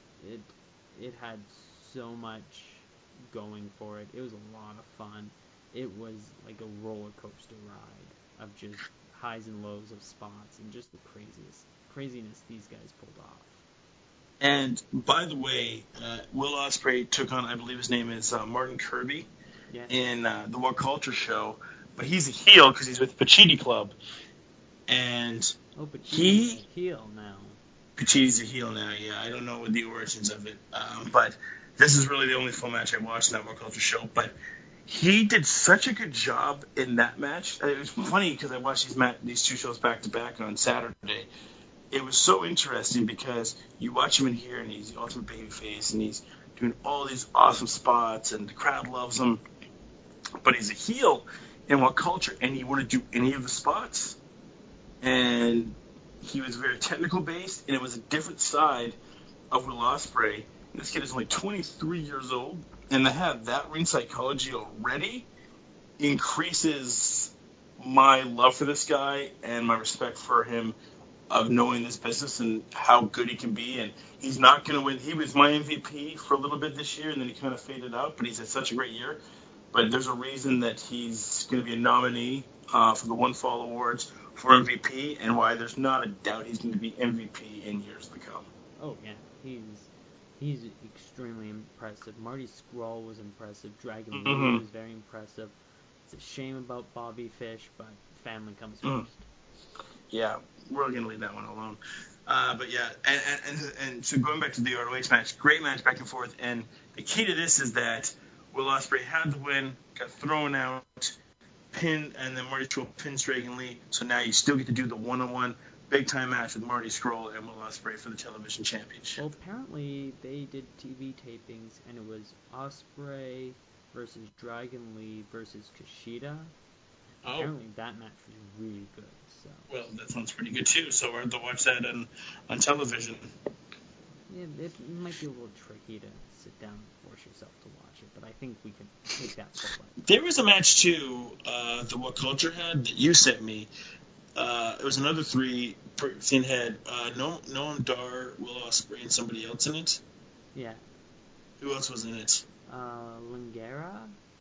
had so much going for it. It was a lot of fun. It was like a roller coaster ride of just highs and lows of spots and just the craziness these guys pulled off. And by the way, Will Ospreay took on, I believe his name is Martin Kirby, in the What Culture show, but he's a heel because he's with Pacitti Club, and Pacitti's a heel now. Pacitti's a heel now. Yeah, I don't know the origins of it, but this is really the only full match I watched in that What Culture show. But he did such a good job in that match. It was funny because I watched these two shows back to back on Saturday. It was so interesting because you watch him in here and he's the ultimate babyface and he's doing all these awesome spots and the crowd loves him. But he's a heel in What Culture and he wouldn't do any of the spots. And he was very technical based and it was a different side of Will Ospreay. And this kid is only 23 years old and to have that ring psychology already increases my love for this guy and my respect for him of knowing this business and how good he can be. And he's not going to win. He was my MVP for a little bit this year, and then he kind of faded out, but he's had such a great year. But there's a reason that he's going to be a nominee for the One Fall Awards for MVP, and why there's not a doubt he's going to be MVP in years to come. Oh, yeah. He's extremely impressive. Marty Scurll was impressive. Dragon Lee was very impressive. It's a shame about Bobby Fish, but family comes first. Yeah, we're going to leave that one alone. But yeah, and so going back to the ROH match, great match back and forth. And the key to this is that Will Ospreay had the win, got thrown out, pinned, and then Marty Scurll pins Dragon Lee. So now you still get to do the one-on-one big-time match with Marty Scurll and Will Ospreay for the television championship. Well, apparently they did TV tapings, and it was Ospreay versus Dragon Lee versus Kushida. Oh. Apparently that match was really good. So. Well, that sounds pretty good too. So we're going to watch that on television. Yeah, it might be a little tricky to sit down and force yourself to watch it, but I think we can take that forward. There was a match too that What Culture had that you sent me. It was another 3-person head. Noam Dar, Will Ospreay, and somebody else in it. Yeah. Who else was in it? Lingera.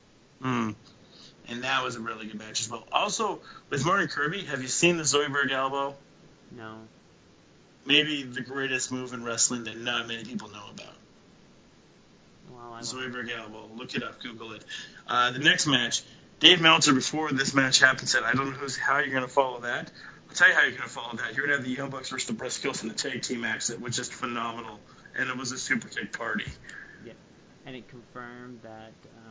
And that was a really good match as well. Also, with Martin Kirby, have you seen the Zoidberg elbow? No. Maybe the greatest move in wrestling that not many people know about. Well, Zoidberg elbow. Look it up. Google it. The next match, Dave Meltzer, before this match happened, said, I don't know how you're going to follow that. I'll tell you how you're going to follow that. You're going to have the Young Bucks versus the Briscoes in the tag team match that was just phenomenal. And it was a super kick party. Yeah. And it confirmed that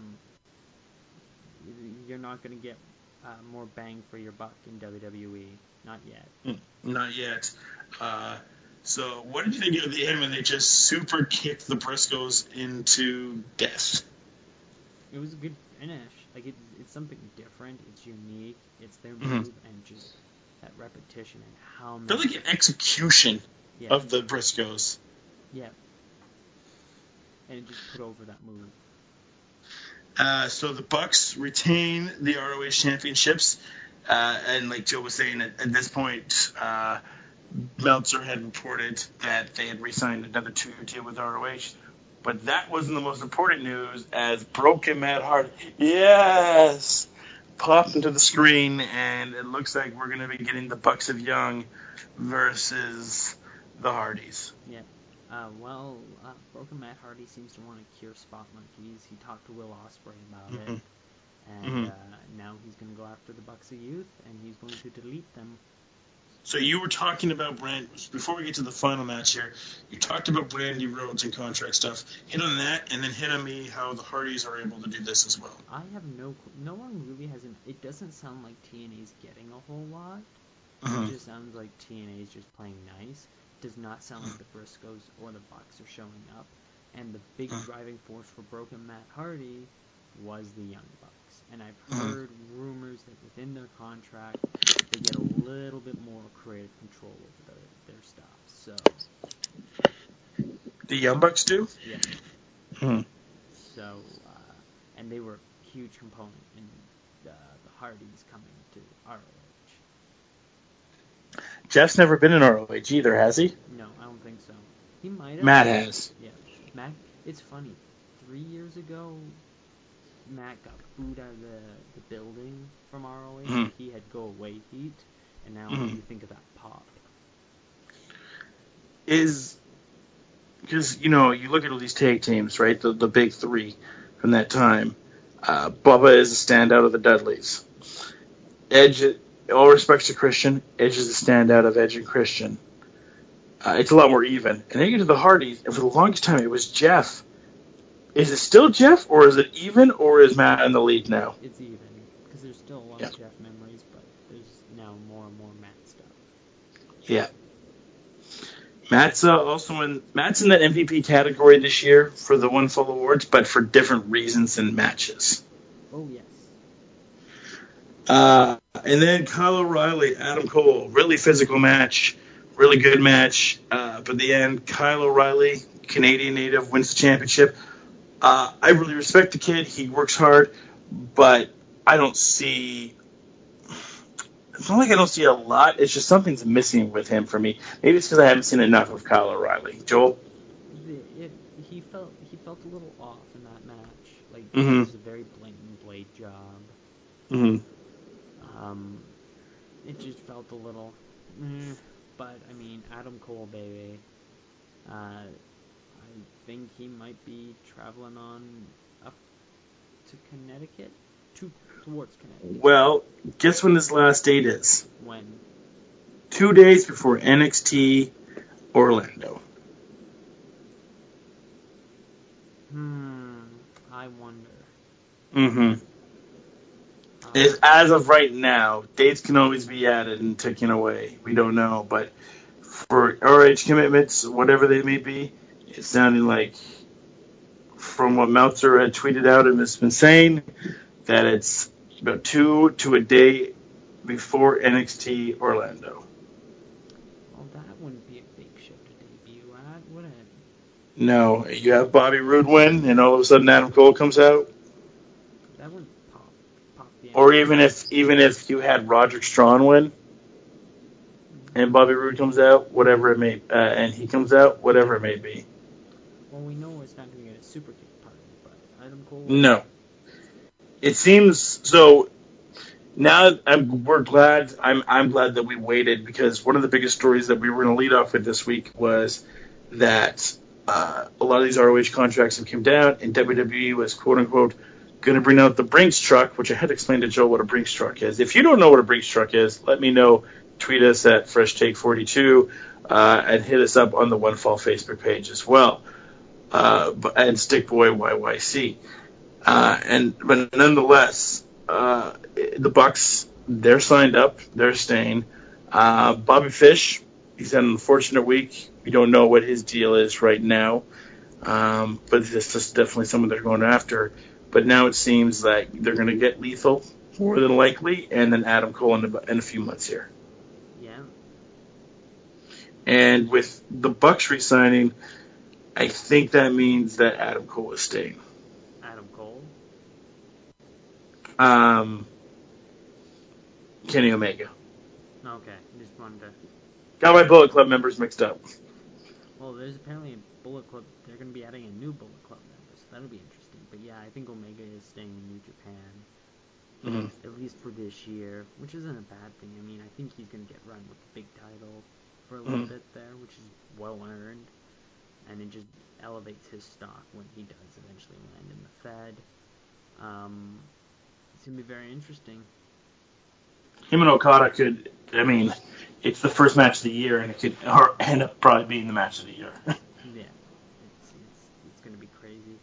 you're not going to get more bang for your buck in WWE. Not yet. Not yet. So what did you think of the end when they just super kicked the Briscoes into death? It was a good finish. Like, it's something different. It's unique. It's their move, and just that repetition and how many... They're like an execution of the Briscoes. Yeah. And it just put over that move. So the Bucks retain the ROH championships. And like Joe was saying, at this point, Meltzer had reported that they had re-signed another 2-year deal with ROH. But that wasn't the most important news, as Broken Matt Hardy, yes, popped into the screen, and it looks like we're going to be getting the Bucks of Young versus the Hardys. Yeah. Broken Matt Hardy seems to want to cure spot monkeys. He talked to Will Ospreay about it. And now he's going to go after the Bucks of Youth, and he's going to delete them. So you were talking about before we get to the final match here, you talked about Brandy Rhodes and contract stuff. Hit on that, and then hit on me how the Hardys are able to do this as well. I have no one really has it doesn't sound like TNA's getting a whole lot. It just sounds like TNA's just playing nice. It does not sound like the Briscoes or the Bucks are showing up. And the big driving force for Broken Matt Hardy was the Young Bucks. And I've heard rumors that within their contract, they get a little bit more creative control over their stuff. So the Young Bucks do? Yeah. So, and they were a huge component in the Hardys coming to ROH. Jeff's never been in ROH either, has he? No, I don't think so. He might have. Matt has. Yeah. Matt, it's funny. 3 years ago, Matt got booed out of the building from ROH. He had go away heat, and now what do you think of that pop? Because, you look at all these tag teams, right? The big three from that time. Bubba is a standout of the Dudleys. Edge, all respects to Christian, Edge is a standout of Edge and Christian. It's a lot more even. And then you get to the Hardys, and for the longest time it was Jeff. Is it still Jeff, or is it even, or is Matt in the lead now? It's even, because there's still a lot of Jeff memories, but there's now more and more Matt stuff. Yeah. Matt's Matt's in that MVP category this year for the One Fall Awards, but for different reasons and matches. Oh, yes. And then Kyle O'Reilly, Adam Cole, really physical match, really good match. But in the end, Kyle O'Reilly, Canadian native, wins the championship. I really respect the kid. He works hard, but I don't see... It's not like I don't see a lot. It's just something's missing with him for me. Maybe it's because I haven't seen enough of Kyle O'Reilly. Joel? He felt a little off in that match. Like, it was a very blatant blade job. It just felt a little... But, I mean, Adam Cole, baby. I think he might be traveling on up to Connecticut? Towards Connecticut. Well, guess when his last date is? When? 2 days before NXT Orlando. I wonder. As of right now, dates can always be added and taken away. We don't know, but for RH commitments, whatever they may be, it's sounding like, from what Meltzer had tweeted out and has been saying, that it's about 2 to a day before NXT Orlando. Well, that wouldn't be a big show to debut at, would it? No, you have Bobby Roode win, and all of a sudden Adam Cole comes out. That wouldn't pop the end. Or even if you had Roderick Strong win, and Bobby Roode comes out, whatever it may, and he comes out, whatever it may be. Well, we know it's not going to get a super kick party, but Adam Cole. No. It seems so. Now we're glad. I'm glad that we waited, because one of the biggest stories that we were going to lead off with this week was that a lot of these ROH contracts have come down, and WWE was quote unquote going to bring out the Brinks truck, which I had to explain to Joe what a Brinks truck is. If you don't know what a Brinks truck is, let me know. Tweet us at FreshTake42 and hit us up on the One Fall Facebook page as well. And Stickboy YYC. But nonetheless, the Bucks, they're signed up. They're staying. Bobby Fish, he's had an unfortunate week. We don't know what his deal is right now. But this is definitely someone they're going after. But now it seems like they're going to get Lethal, more than likely, and then Adam Cole in a few months here. Yeah. And with the Bucks re-signing, I think that means that Adam Cole is staying. Adam Cole? Kenny Omega. Okay, just wanted to... Got my Bullet Club members mixed up. Well, there's apparently a Bullet Club... They're going to be adding a new Bullet Club member, so that'll be interesting. But yeah, I think Omega is staying in New Japan. Mm-hmm. At least for this year, which isn't a bad thing. I mean, I think he's going to get run with the big title for a little bit there, which is well earned. And it just elevates his stock when he does eventually land in the Fed. It's going to be very interesting. Him and Okada could, I mean, it's the first match of the year, and it could end up probably being the match of the year. Yeah, it's going to be crazy.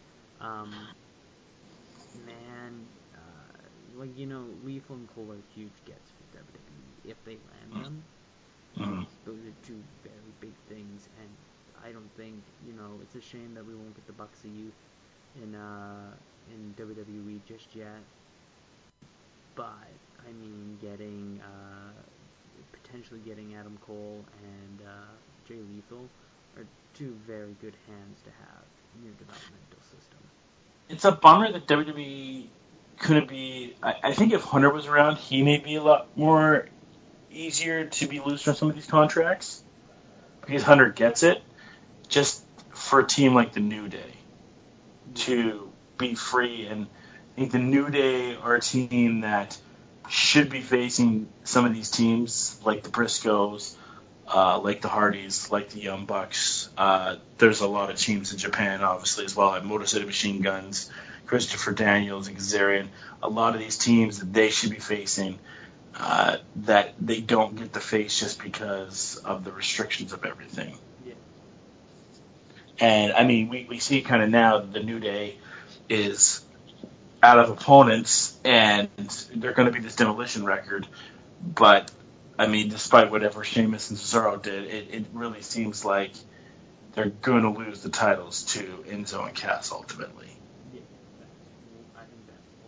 Lethal and Cole are huge gets for WWE. If they land them, those are two very big things, and I don't think, it's a shame that we won't get the Bucks of Youth in WWE just yet. But I mean, potentially getting Adam Cole and Jay Lethal are two very good hands to have in your developmental system. It's a bummer that WWE couldn't be. I think if Hunter was around, he may be a lot more easier to be loose from some of these contracts, because Hunter gets it. Just for a team like the New Day to be free, and I think the New Day are a team that should be facing some of these teams like the Briscoes, like the Hardys, like the Young Bucks. There's a lot of teams in Japan, obviously, as well, like Motor City Machine Guns, Christopher Daniels, and Kazarian. A lot of these teams that they should be facing that they don't get to face just because of the restrictions of everything. Yeah. And, I mean, we see kind of now that the New Day is out of opponents, and they're going to be this demolition record. But, I mean, despite whatever Sheamus and Cesaro did, it really seems like they're going to lose the titles to Enzo and Cass ultimately. Yeah, I think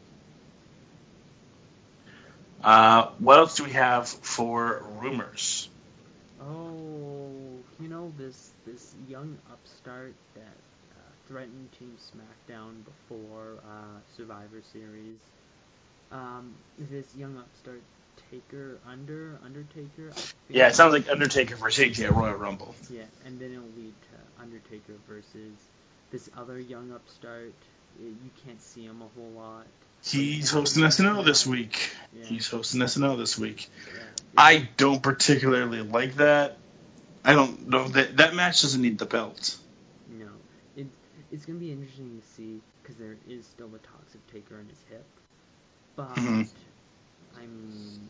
that's What else do we have for rumors? This young upstart that threatened Team SmackDown before Survivor Series. This young upstart Undertaker. Yeah, it sounds like Undertaker versus AJ at Royal Rumble. Yeah, and then it'll lead to Undertaker versus this other young upstart. You can't see him a whole lot. He's hosting SNL this week. Yeah. He's hosting SNL this week. Yeah. I don't particularly like that. I don't know. That match doesn't need the belt. No. It's going to be interesting to see, because there is still the talks of Taker and his hip. But, I mean,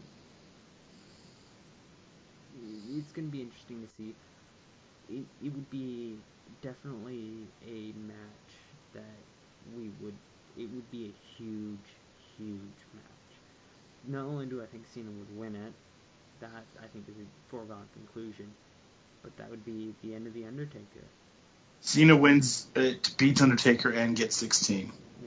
it's going to be interesting to see. It would be definitely a match that it would be a huge, huge match. Not only do I think Cena would win it, that I think is a foregone conclusion, but that would be the end of The Undertaker. Cena wins, beats Undertaker, and gets 16. Yeah.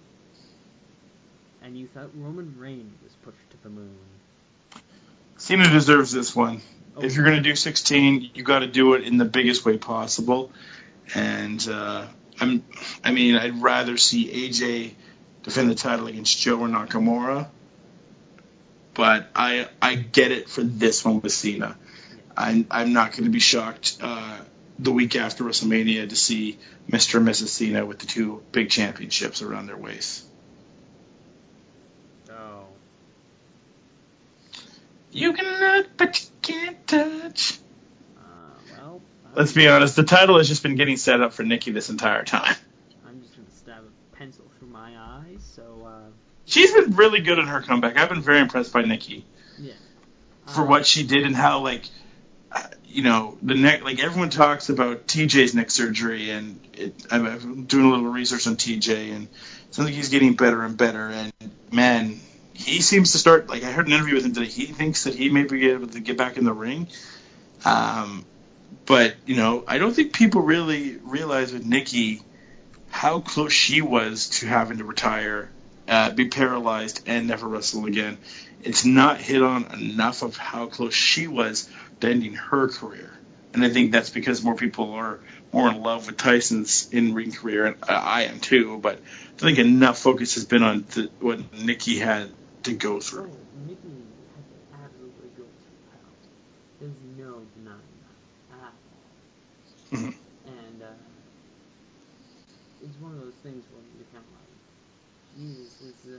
And you thought Roman Reigns was pushed to the moon. Cena deserves this one. Oh. If you're going to do 16, you got to do it in the biggest way possible. And I'd rather see AJ defend the title against Joe or Nakamura. But I get it for this one with Cena. I'm not going to be shocked the week after WrestleMania to see Mr. and Mrs. Cena with the two big championships around their waists. Oh. You can look, but you can't touch. Let's be honest, the title has just been getting set up for Nikki this entire time. I'm just going to stab a pencil through my eyes, so she's been really good in her comeback. I've been very impressed by Nikki. Yeah. For what she did and how, like, the neck, like, everyone talks about TJ's neck surgery, and I'm doing a little research on TJ, and it sounds like he's getting better and better, and man, he seems to start, like, I heard an interview with him today, he thinks that he may be able to get back in the ring, but, I don't think people really realize with Nikki how close she was to having to retire, be paralyzed, and never wrestle again. It's not hit on enough of how close she was to ending her career. And I think that's because more people are more in love with Tyson's in-ring career, and I am too, but I think enough focus has been on what Nikki had to go through. Oh, Nikki had to absolutely go through hell. There's no denying that at all. Mm-hmm. And it's one of those things where you're kind of like, Jesus,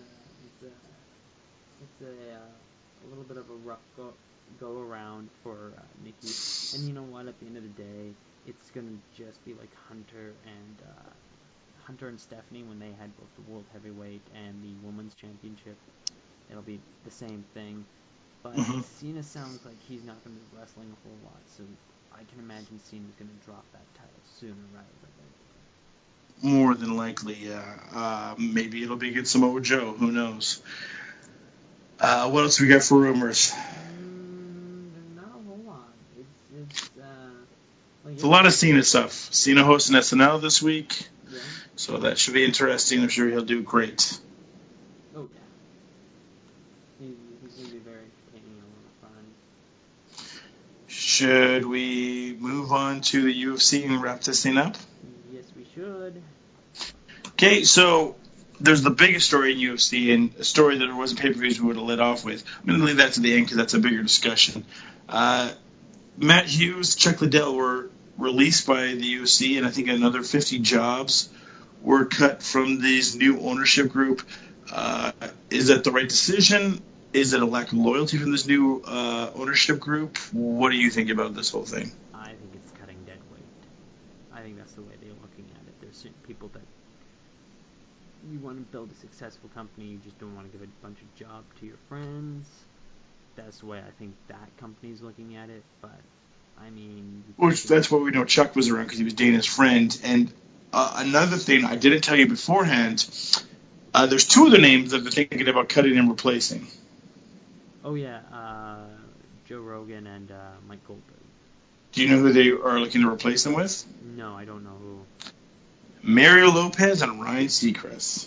it's a little bit of a rough go around for Nikki. And you know what? At the end of the day, it's gonna just be like Hunter and Stephanie when they had both the World Heavyweight and the Women's Championship. It'll be the same thing. But Cena sounds like he's not going to be wrestling a whole lot, so I can imagine Cena's going to drop that title sooner rather than later. More than likely, yeah. Maybe it'll be against Samoa Joe. Who knows? What else we got for rumors? Not a whole lot. It's a lot of Cena stuff. Cena hosting SNL this week, yeah. So that should be interesting. I'm sure he'll do great. Oh, yeah. He's going to be very entertaining and a lot of fun. Should we move on to the UFC and wrap this thing up? Yes, we should. Okay, so there's the biggest story in UFC, and a story that there wasn't pay-per-views we would have lit off with. I'm going to leave that to the end because that's a bigger discussion. Matt Hughes, Chuck Liddell were released by the UFC, and I think another 50 jobs were cut from this new ownership group. Is that the right decision? Is it a lack of loyalty from this new ownership group? What do you think about this whole thing? I think it's cutting dead weight. I think that's the way they're looking at it. There's certain people that you want to build a successful company, you just don't want to give a bunch of jobs to your friends. That's the way I think that company's looking at it, but I mean... Which, that's why we know Chuck was around, because he was Dana's friend. And another thing I didn't tell you beforehand, there's two other names that they're thinking about cutting and replacing. Oh, yeah, Joe Rogan and Mike Goldberg. Do you know who they are looking to replace them with? No, I don't know who. Mario Lopez and Ryan Seacrest.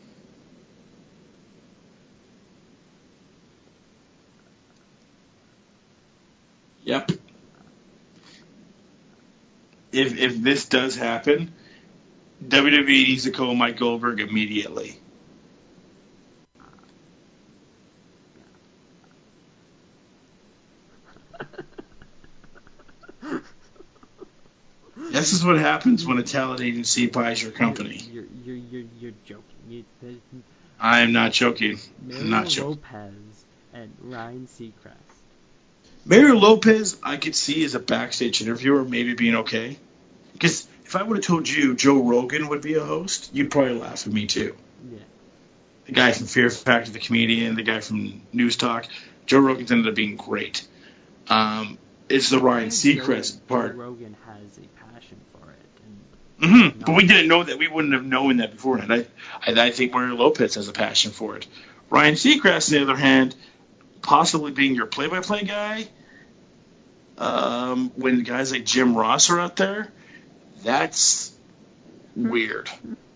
Yep. If this does happen, WWE needs to call Mike Goldberg immediately. This is what happens when a talent agency buys your company. You're joking. I'm not joking. Mario Lopez and Ryan Seacrest. Mario Lopez, I could see as a backstage interviewer maybe being okay. Because if I would have told you Joe Rogan would be a host, you'd probably laugh at me too. Yeah. The guy from Fear Factor, the comedian, the guy from News Talk. Joe Rogan's ended up being great. It's the Ryan Seacrest part. Joe Rogan has a passion for it. But we didn't know that. We wouldn't have known that beforehand. I think Mario Lopez has a passion for it. Ryan Seacrest, on the other hand, possibly being your play-by-play guy, when guys like Jim Ross are out there, that's weird.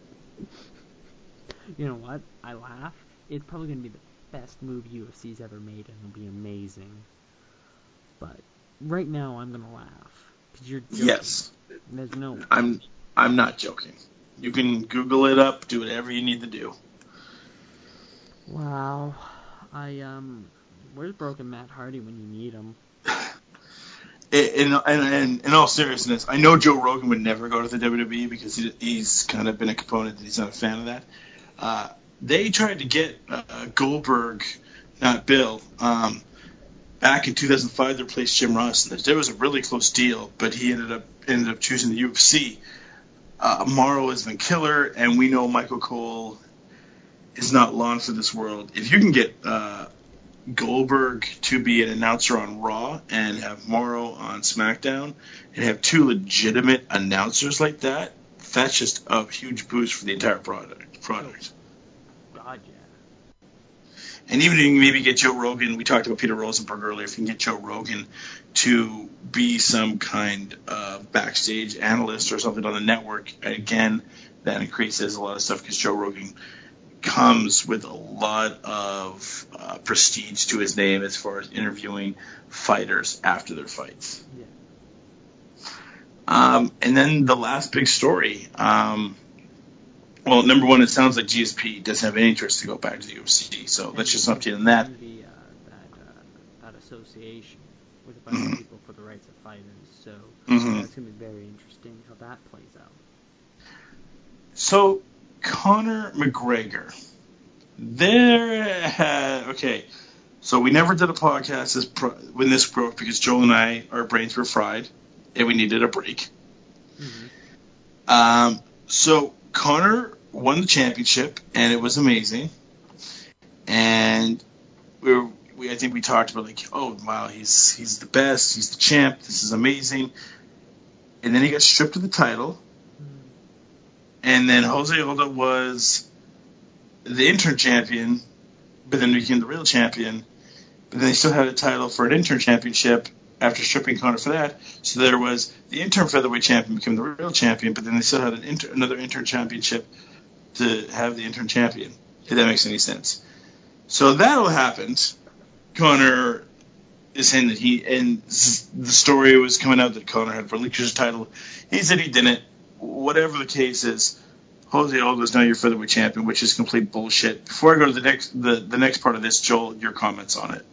You know what? I laugh. It's probably going to be the best move UFC's ever made, and it'll be amazing. But right now, I'm going to laugh. Because you're joking. Yes. There's no... I'm not joking. You can Google it up, do whatever you need to do. Wow. Where's Broken Matt Hardy when you need him? In all seriousness, I know Joe Rogan would never go to the WWE because he's kind of been a component that he's not a fan of that. They tried to get Goldberg, not Bill, back in 2005 to replace Jim Ross. There was a really close deal, but he ended up choosing the UFC. Morrow has been killer, and we know Michael Cole is not long for this world. If you can get Goldberg to be an announcer on Raw and have Morrow on SmackDown and have two legitimate announcers like that, that's just a huge boost for the entire product. God, yeah. And even if you can maybe get Joe Rogan, we talked about Peter Rosenberg earlier, if you can get Joe Rogan to be some kind of backstage analyst or something on the network, again, that increases a lot of stuff because Joe Rogan comes with a lot of prestige to his name as far as interviewing fighters after their fights. Yeah. And then the last big story. Well, number one, it sounds like GSP doesn't have any interest to go back to the UFC, so that's just an update on that. That association with a bunch of people for the rights of fighters, so that's going to be very interesting how that plays out. So, Conor McGregor. Okay. So we never did a podcast when this broke because Joel and I, our brains were fried, and we needed a break. So Conor won the championship, and it was amazing. And I think we talked about like, oh wow, he's the best, he's the champ, this is amazing. And then he got stripped of the title. And then Jose Aldo was the interim champion, but then became the real champion. But then they still had a title for an interim championship after stripping Conor for that. So there was the interim featherweight champion became the real champion, but then they still had another interim championship to have the interim champion, if that makes any sense. So that all happened. Conor is saying that the story was coming out that Conor had relinquished his title. He said he didn't. Whatever the case is, Jose Aldo is now your featherweight champion, which is complete bullshit. Before I go to the next part of this, Joel, your comments on it.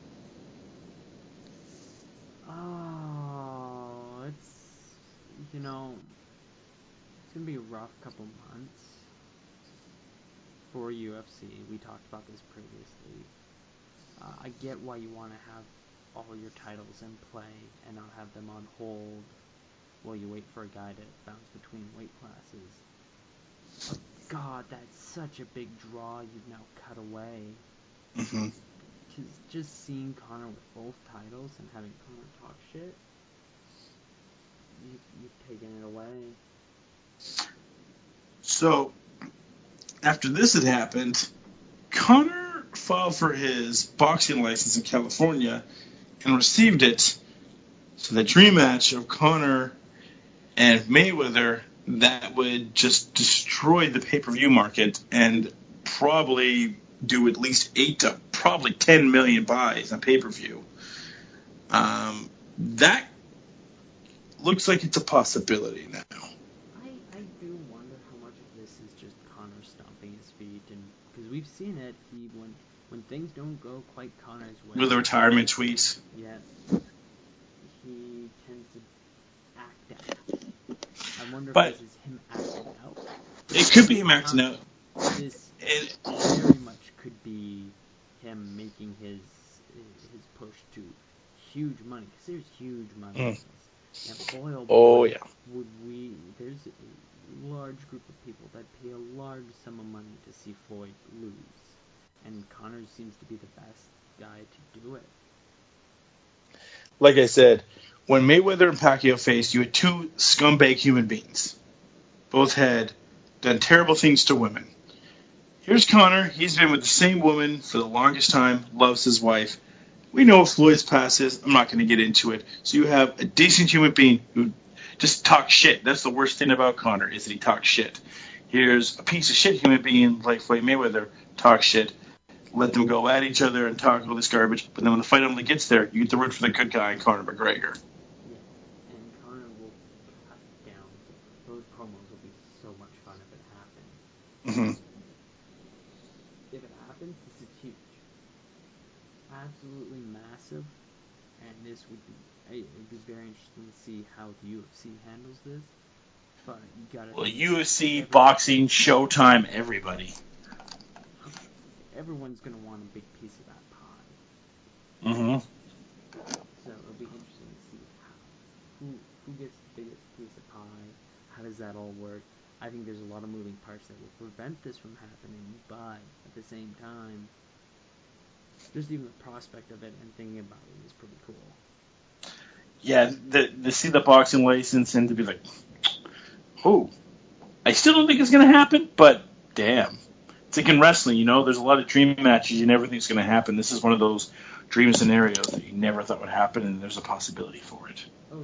Oh, it's going to be a rough couple months for UFC. We talked about this previously. I get why you want to have all your titles in play and not have them on hold while you wait for a guy to bounce between weight classes. But God, that's such a big draw you've now cut away. Because just seeing Conor with both titles and having Conor talk shit, you've taken it away. So, after this had happened, Conor filed for his boxing license in California and received it. So the dream match of Conor and Mayweather, that would just destroy the pay-per-view market and probably do at least 8 to probably 10 million buys on pay-per-view. That looks like it's a possibility now. I do wonder how much of this is just Conor stomping his feet, and because we've seen it, when things don't go quite Conor's way. With the retirement tweets. Yeah. He tends to act out. I wonder if this is him acting out. It could be him acting out. This very much could be him making his push to huge money, because there's huge money in this. And boy, oh boy, there's a large group of people that pay a large sum of money to see Floyd lose. And Conor seems to be the best guy to do it. Like I said, when Mayweather and Pacquiao faced, you had two scumbag human beings. Both had done terrible things to women. Here's Conor. He's been with the same woman for the longest time, loves his wife. We know what Floyd's past is. I'm not going to get into it. So you have a decent human being who just talks shit. That's the worst thing about Conor, is that he talks shit. Here's a piece of shit human being like Floyd Mayweather, talks shit. Let them go at each other and talk all this garbage. But then when the fight only gets there, you get to root for the good guy, Conor McGregor. Yeah, and Conor will cut down. Those promos will be so much fun if it happens. If it happens, this is huge. Absolutely massive. And this would be very interesting to see how the UFC handles this. But you gotta. Well, UFC, boxing, Showtime, everybody. Everyone's gonna want a big piece of that pie. So it'll be interesting to see who gets the biggest piece of pie. How does that all work? I think there's a lot of moving parts that will prevent this from happening, but at the same time, just even the prospect of it and thinking about it is pretty cool. Yeah, to see the boxing license and to be like, oh, I still don't think it's going to happen, but damn. It's like in wrestling, there's a lot of dream matches. You never think it's going to happen. This is one of those dream scenarios that you never thought would happen, and there's a possibility for it. Oh,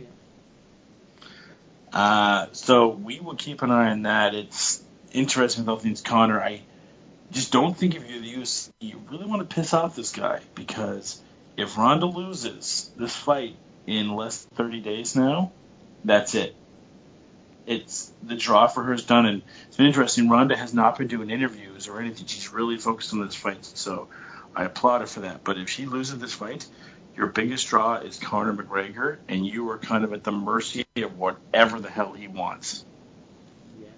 yeah. So we will keep an eye on that. It's interesting with all things Conor. I just don't think if you're the UFC, you really want to piss off this guy, because if Ronda loses this fight in less than 30 days now, that's it. It's the draw for her is done, and it's been interesting. Ronda has not been doing interviews or anything. She's really focused on this fight, so I applaud her for that. But if she loses this fight, your biggest draw is Conor McGregor, and you are kind of at the mercy of whatever the hell he wants. Yeah.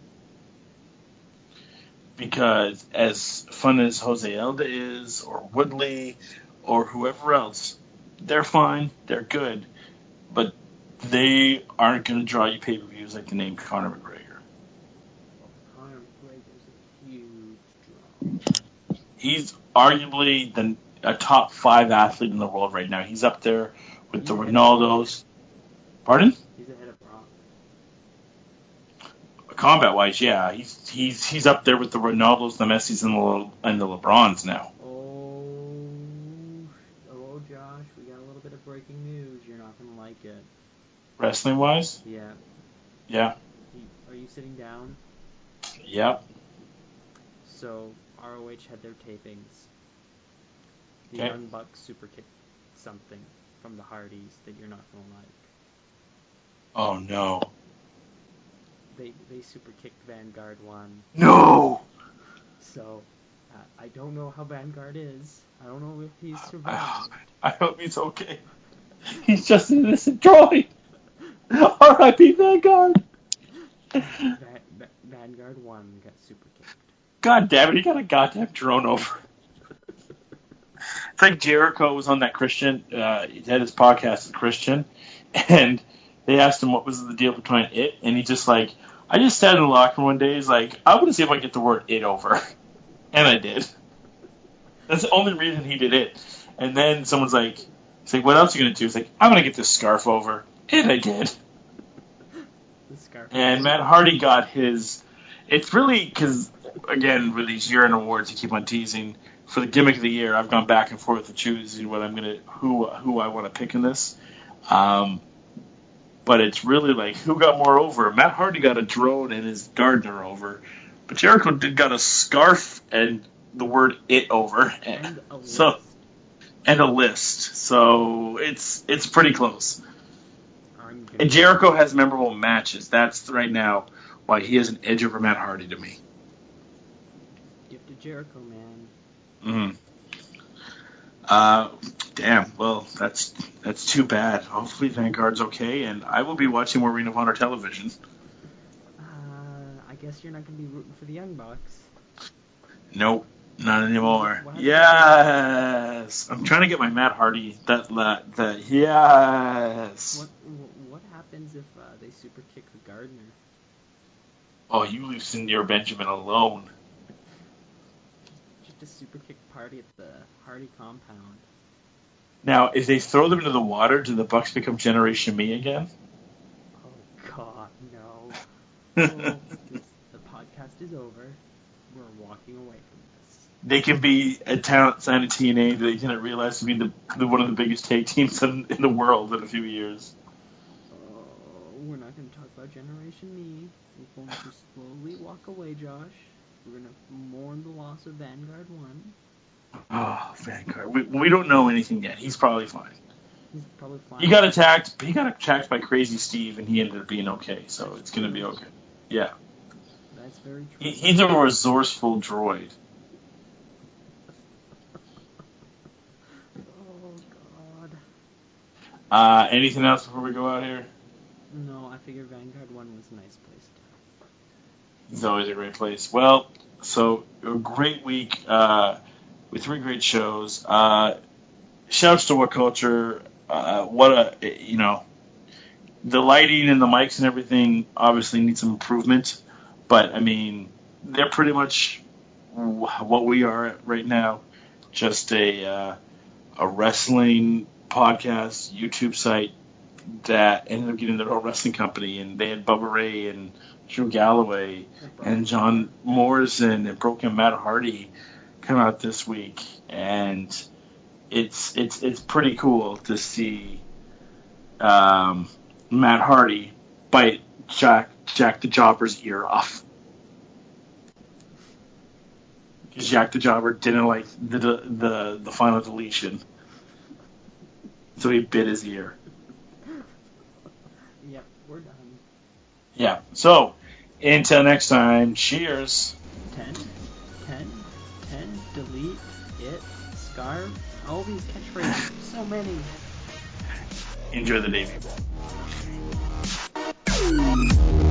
Because as fun as Jose Aldo is, or Woodley, or whoever else, they're fine, they're good, but they aren't going to draw you pay-per-views like the name Conor McGregor. Conor McGregor's a huge draw. He's arguably a top 5 athlete in the world right now. He's up there with the Ronaldos. Pardon? He's ahead of Brock. Combat-wise, yeah. He's up there with the Ronaldos, the Messis, and the LeBrons now. Oh, Josh, we got a little bit of breaking news. You're not going to like it. Wrestling-wise? Yeah. Yeah. Are you sitting down? Yep. So, ROH had their tapings. The Okay. Young Bucks super kicked something from the Hardys that you're not going to like. Oh, no. They super kicked Vanguard 1. No! So, I don't know how Vanguard is. I don't know if he's survived. I hope he's okay. He's just an innocent droid. R.I.P. Vanguard. Vanguard 1 got super kicked. God damn it, he got a goddamn drone over. It's like Jericho was on that Christian, he had his podcast with Christian, and they asked him what was the deal between it, and he just like, I just sat in the locker room one day, he's like, I want to see if I can get the word it over. And I did. That's the only reason he did it. And then someone's like, what else are you going to do? He's like, I'm going to get this scarf over. And I did. The scarf. And Matt Hardy got his, it's really, because, again, with these year-end awards, you keep on teasing, for the gimmick of the year, I've gone back and forth to choosing what who I want to pick in this. But it's really like, who got more over? Matt Hardy got a drone and his Gardner over, but Jericho got a scarf and the word it over. And a list. And a list. So it's pretty close. And Jericho has memorable matches. That's right now why he has an edge over Matt Hardy to me. Gift of Jericho, man. Damn. Well, that's too bad. Hopefully Vanguard's okay, and I will be watching more Ring of Honor television. I guess you're not going to be rooting for the Young Bucks. Nope, not anymore. Yes, I'm trying to get my Matt Hardy. That yes. What happens if they super kick the Gardner? Oh, you leave Senor Benjamin alone. Just a super kick party at the Hardy compound. Now, if they throw them into the water, do the Bucks become Generation Me again? Oh, God, no. The podcast is over. We're walking away from this. They can be a talent signed to TNA that they didn't realize to be the one of the biggest tag teams in the world in a few years. We're not going to talk about Generation Me. We're going to slowly walk away, Josh. We're going to mourn the loss of Vanguard 1. Oh, Vanguard. We don't know anything yet. He's probably fine. He's probably fine. He got attacked by Crazy Steve, and he ended up being okay, so it's going to be okay. Yeah. That's very true. He's a resourceful droid. Oh, God. Anything else before we go out here? No, I figured Vanguard 1 was a nice place to. It's always a great place. Well, so a great week with 3 great shows. Shouts to What Culture. The lighting and the mics and everything obviously need some improvement, But I mean, they're pretty much what we are right now, just a wrestling podcast YouTube site that ended up getting their own wrestling company, and they had Bubba Ray and Drew Galloway and John Morrison and Broken Matt Hardy come out this week, and it's pretty cool to see Matt Hardy bite Jack the Jobber's ear off. Because Jack the Jobber didn't like the final deletion, so he bit his ear. Yep, we're done. Yeah. So until next time, cheers. 10, delete, it, scarf, all these catchphrases, so many. Enjoy the day, people.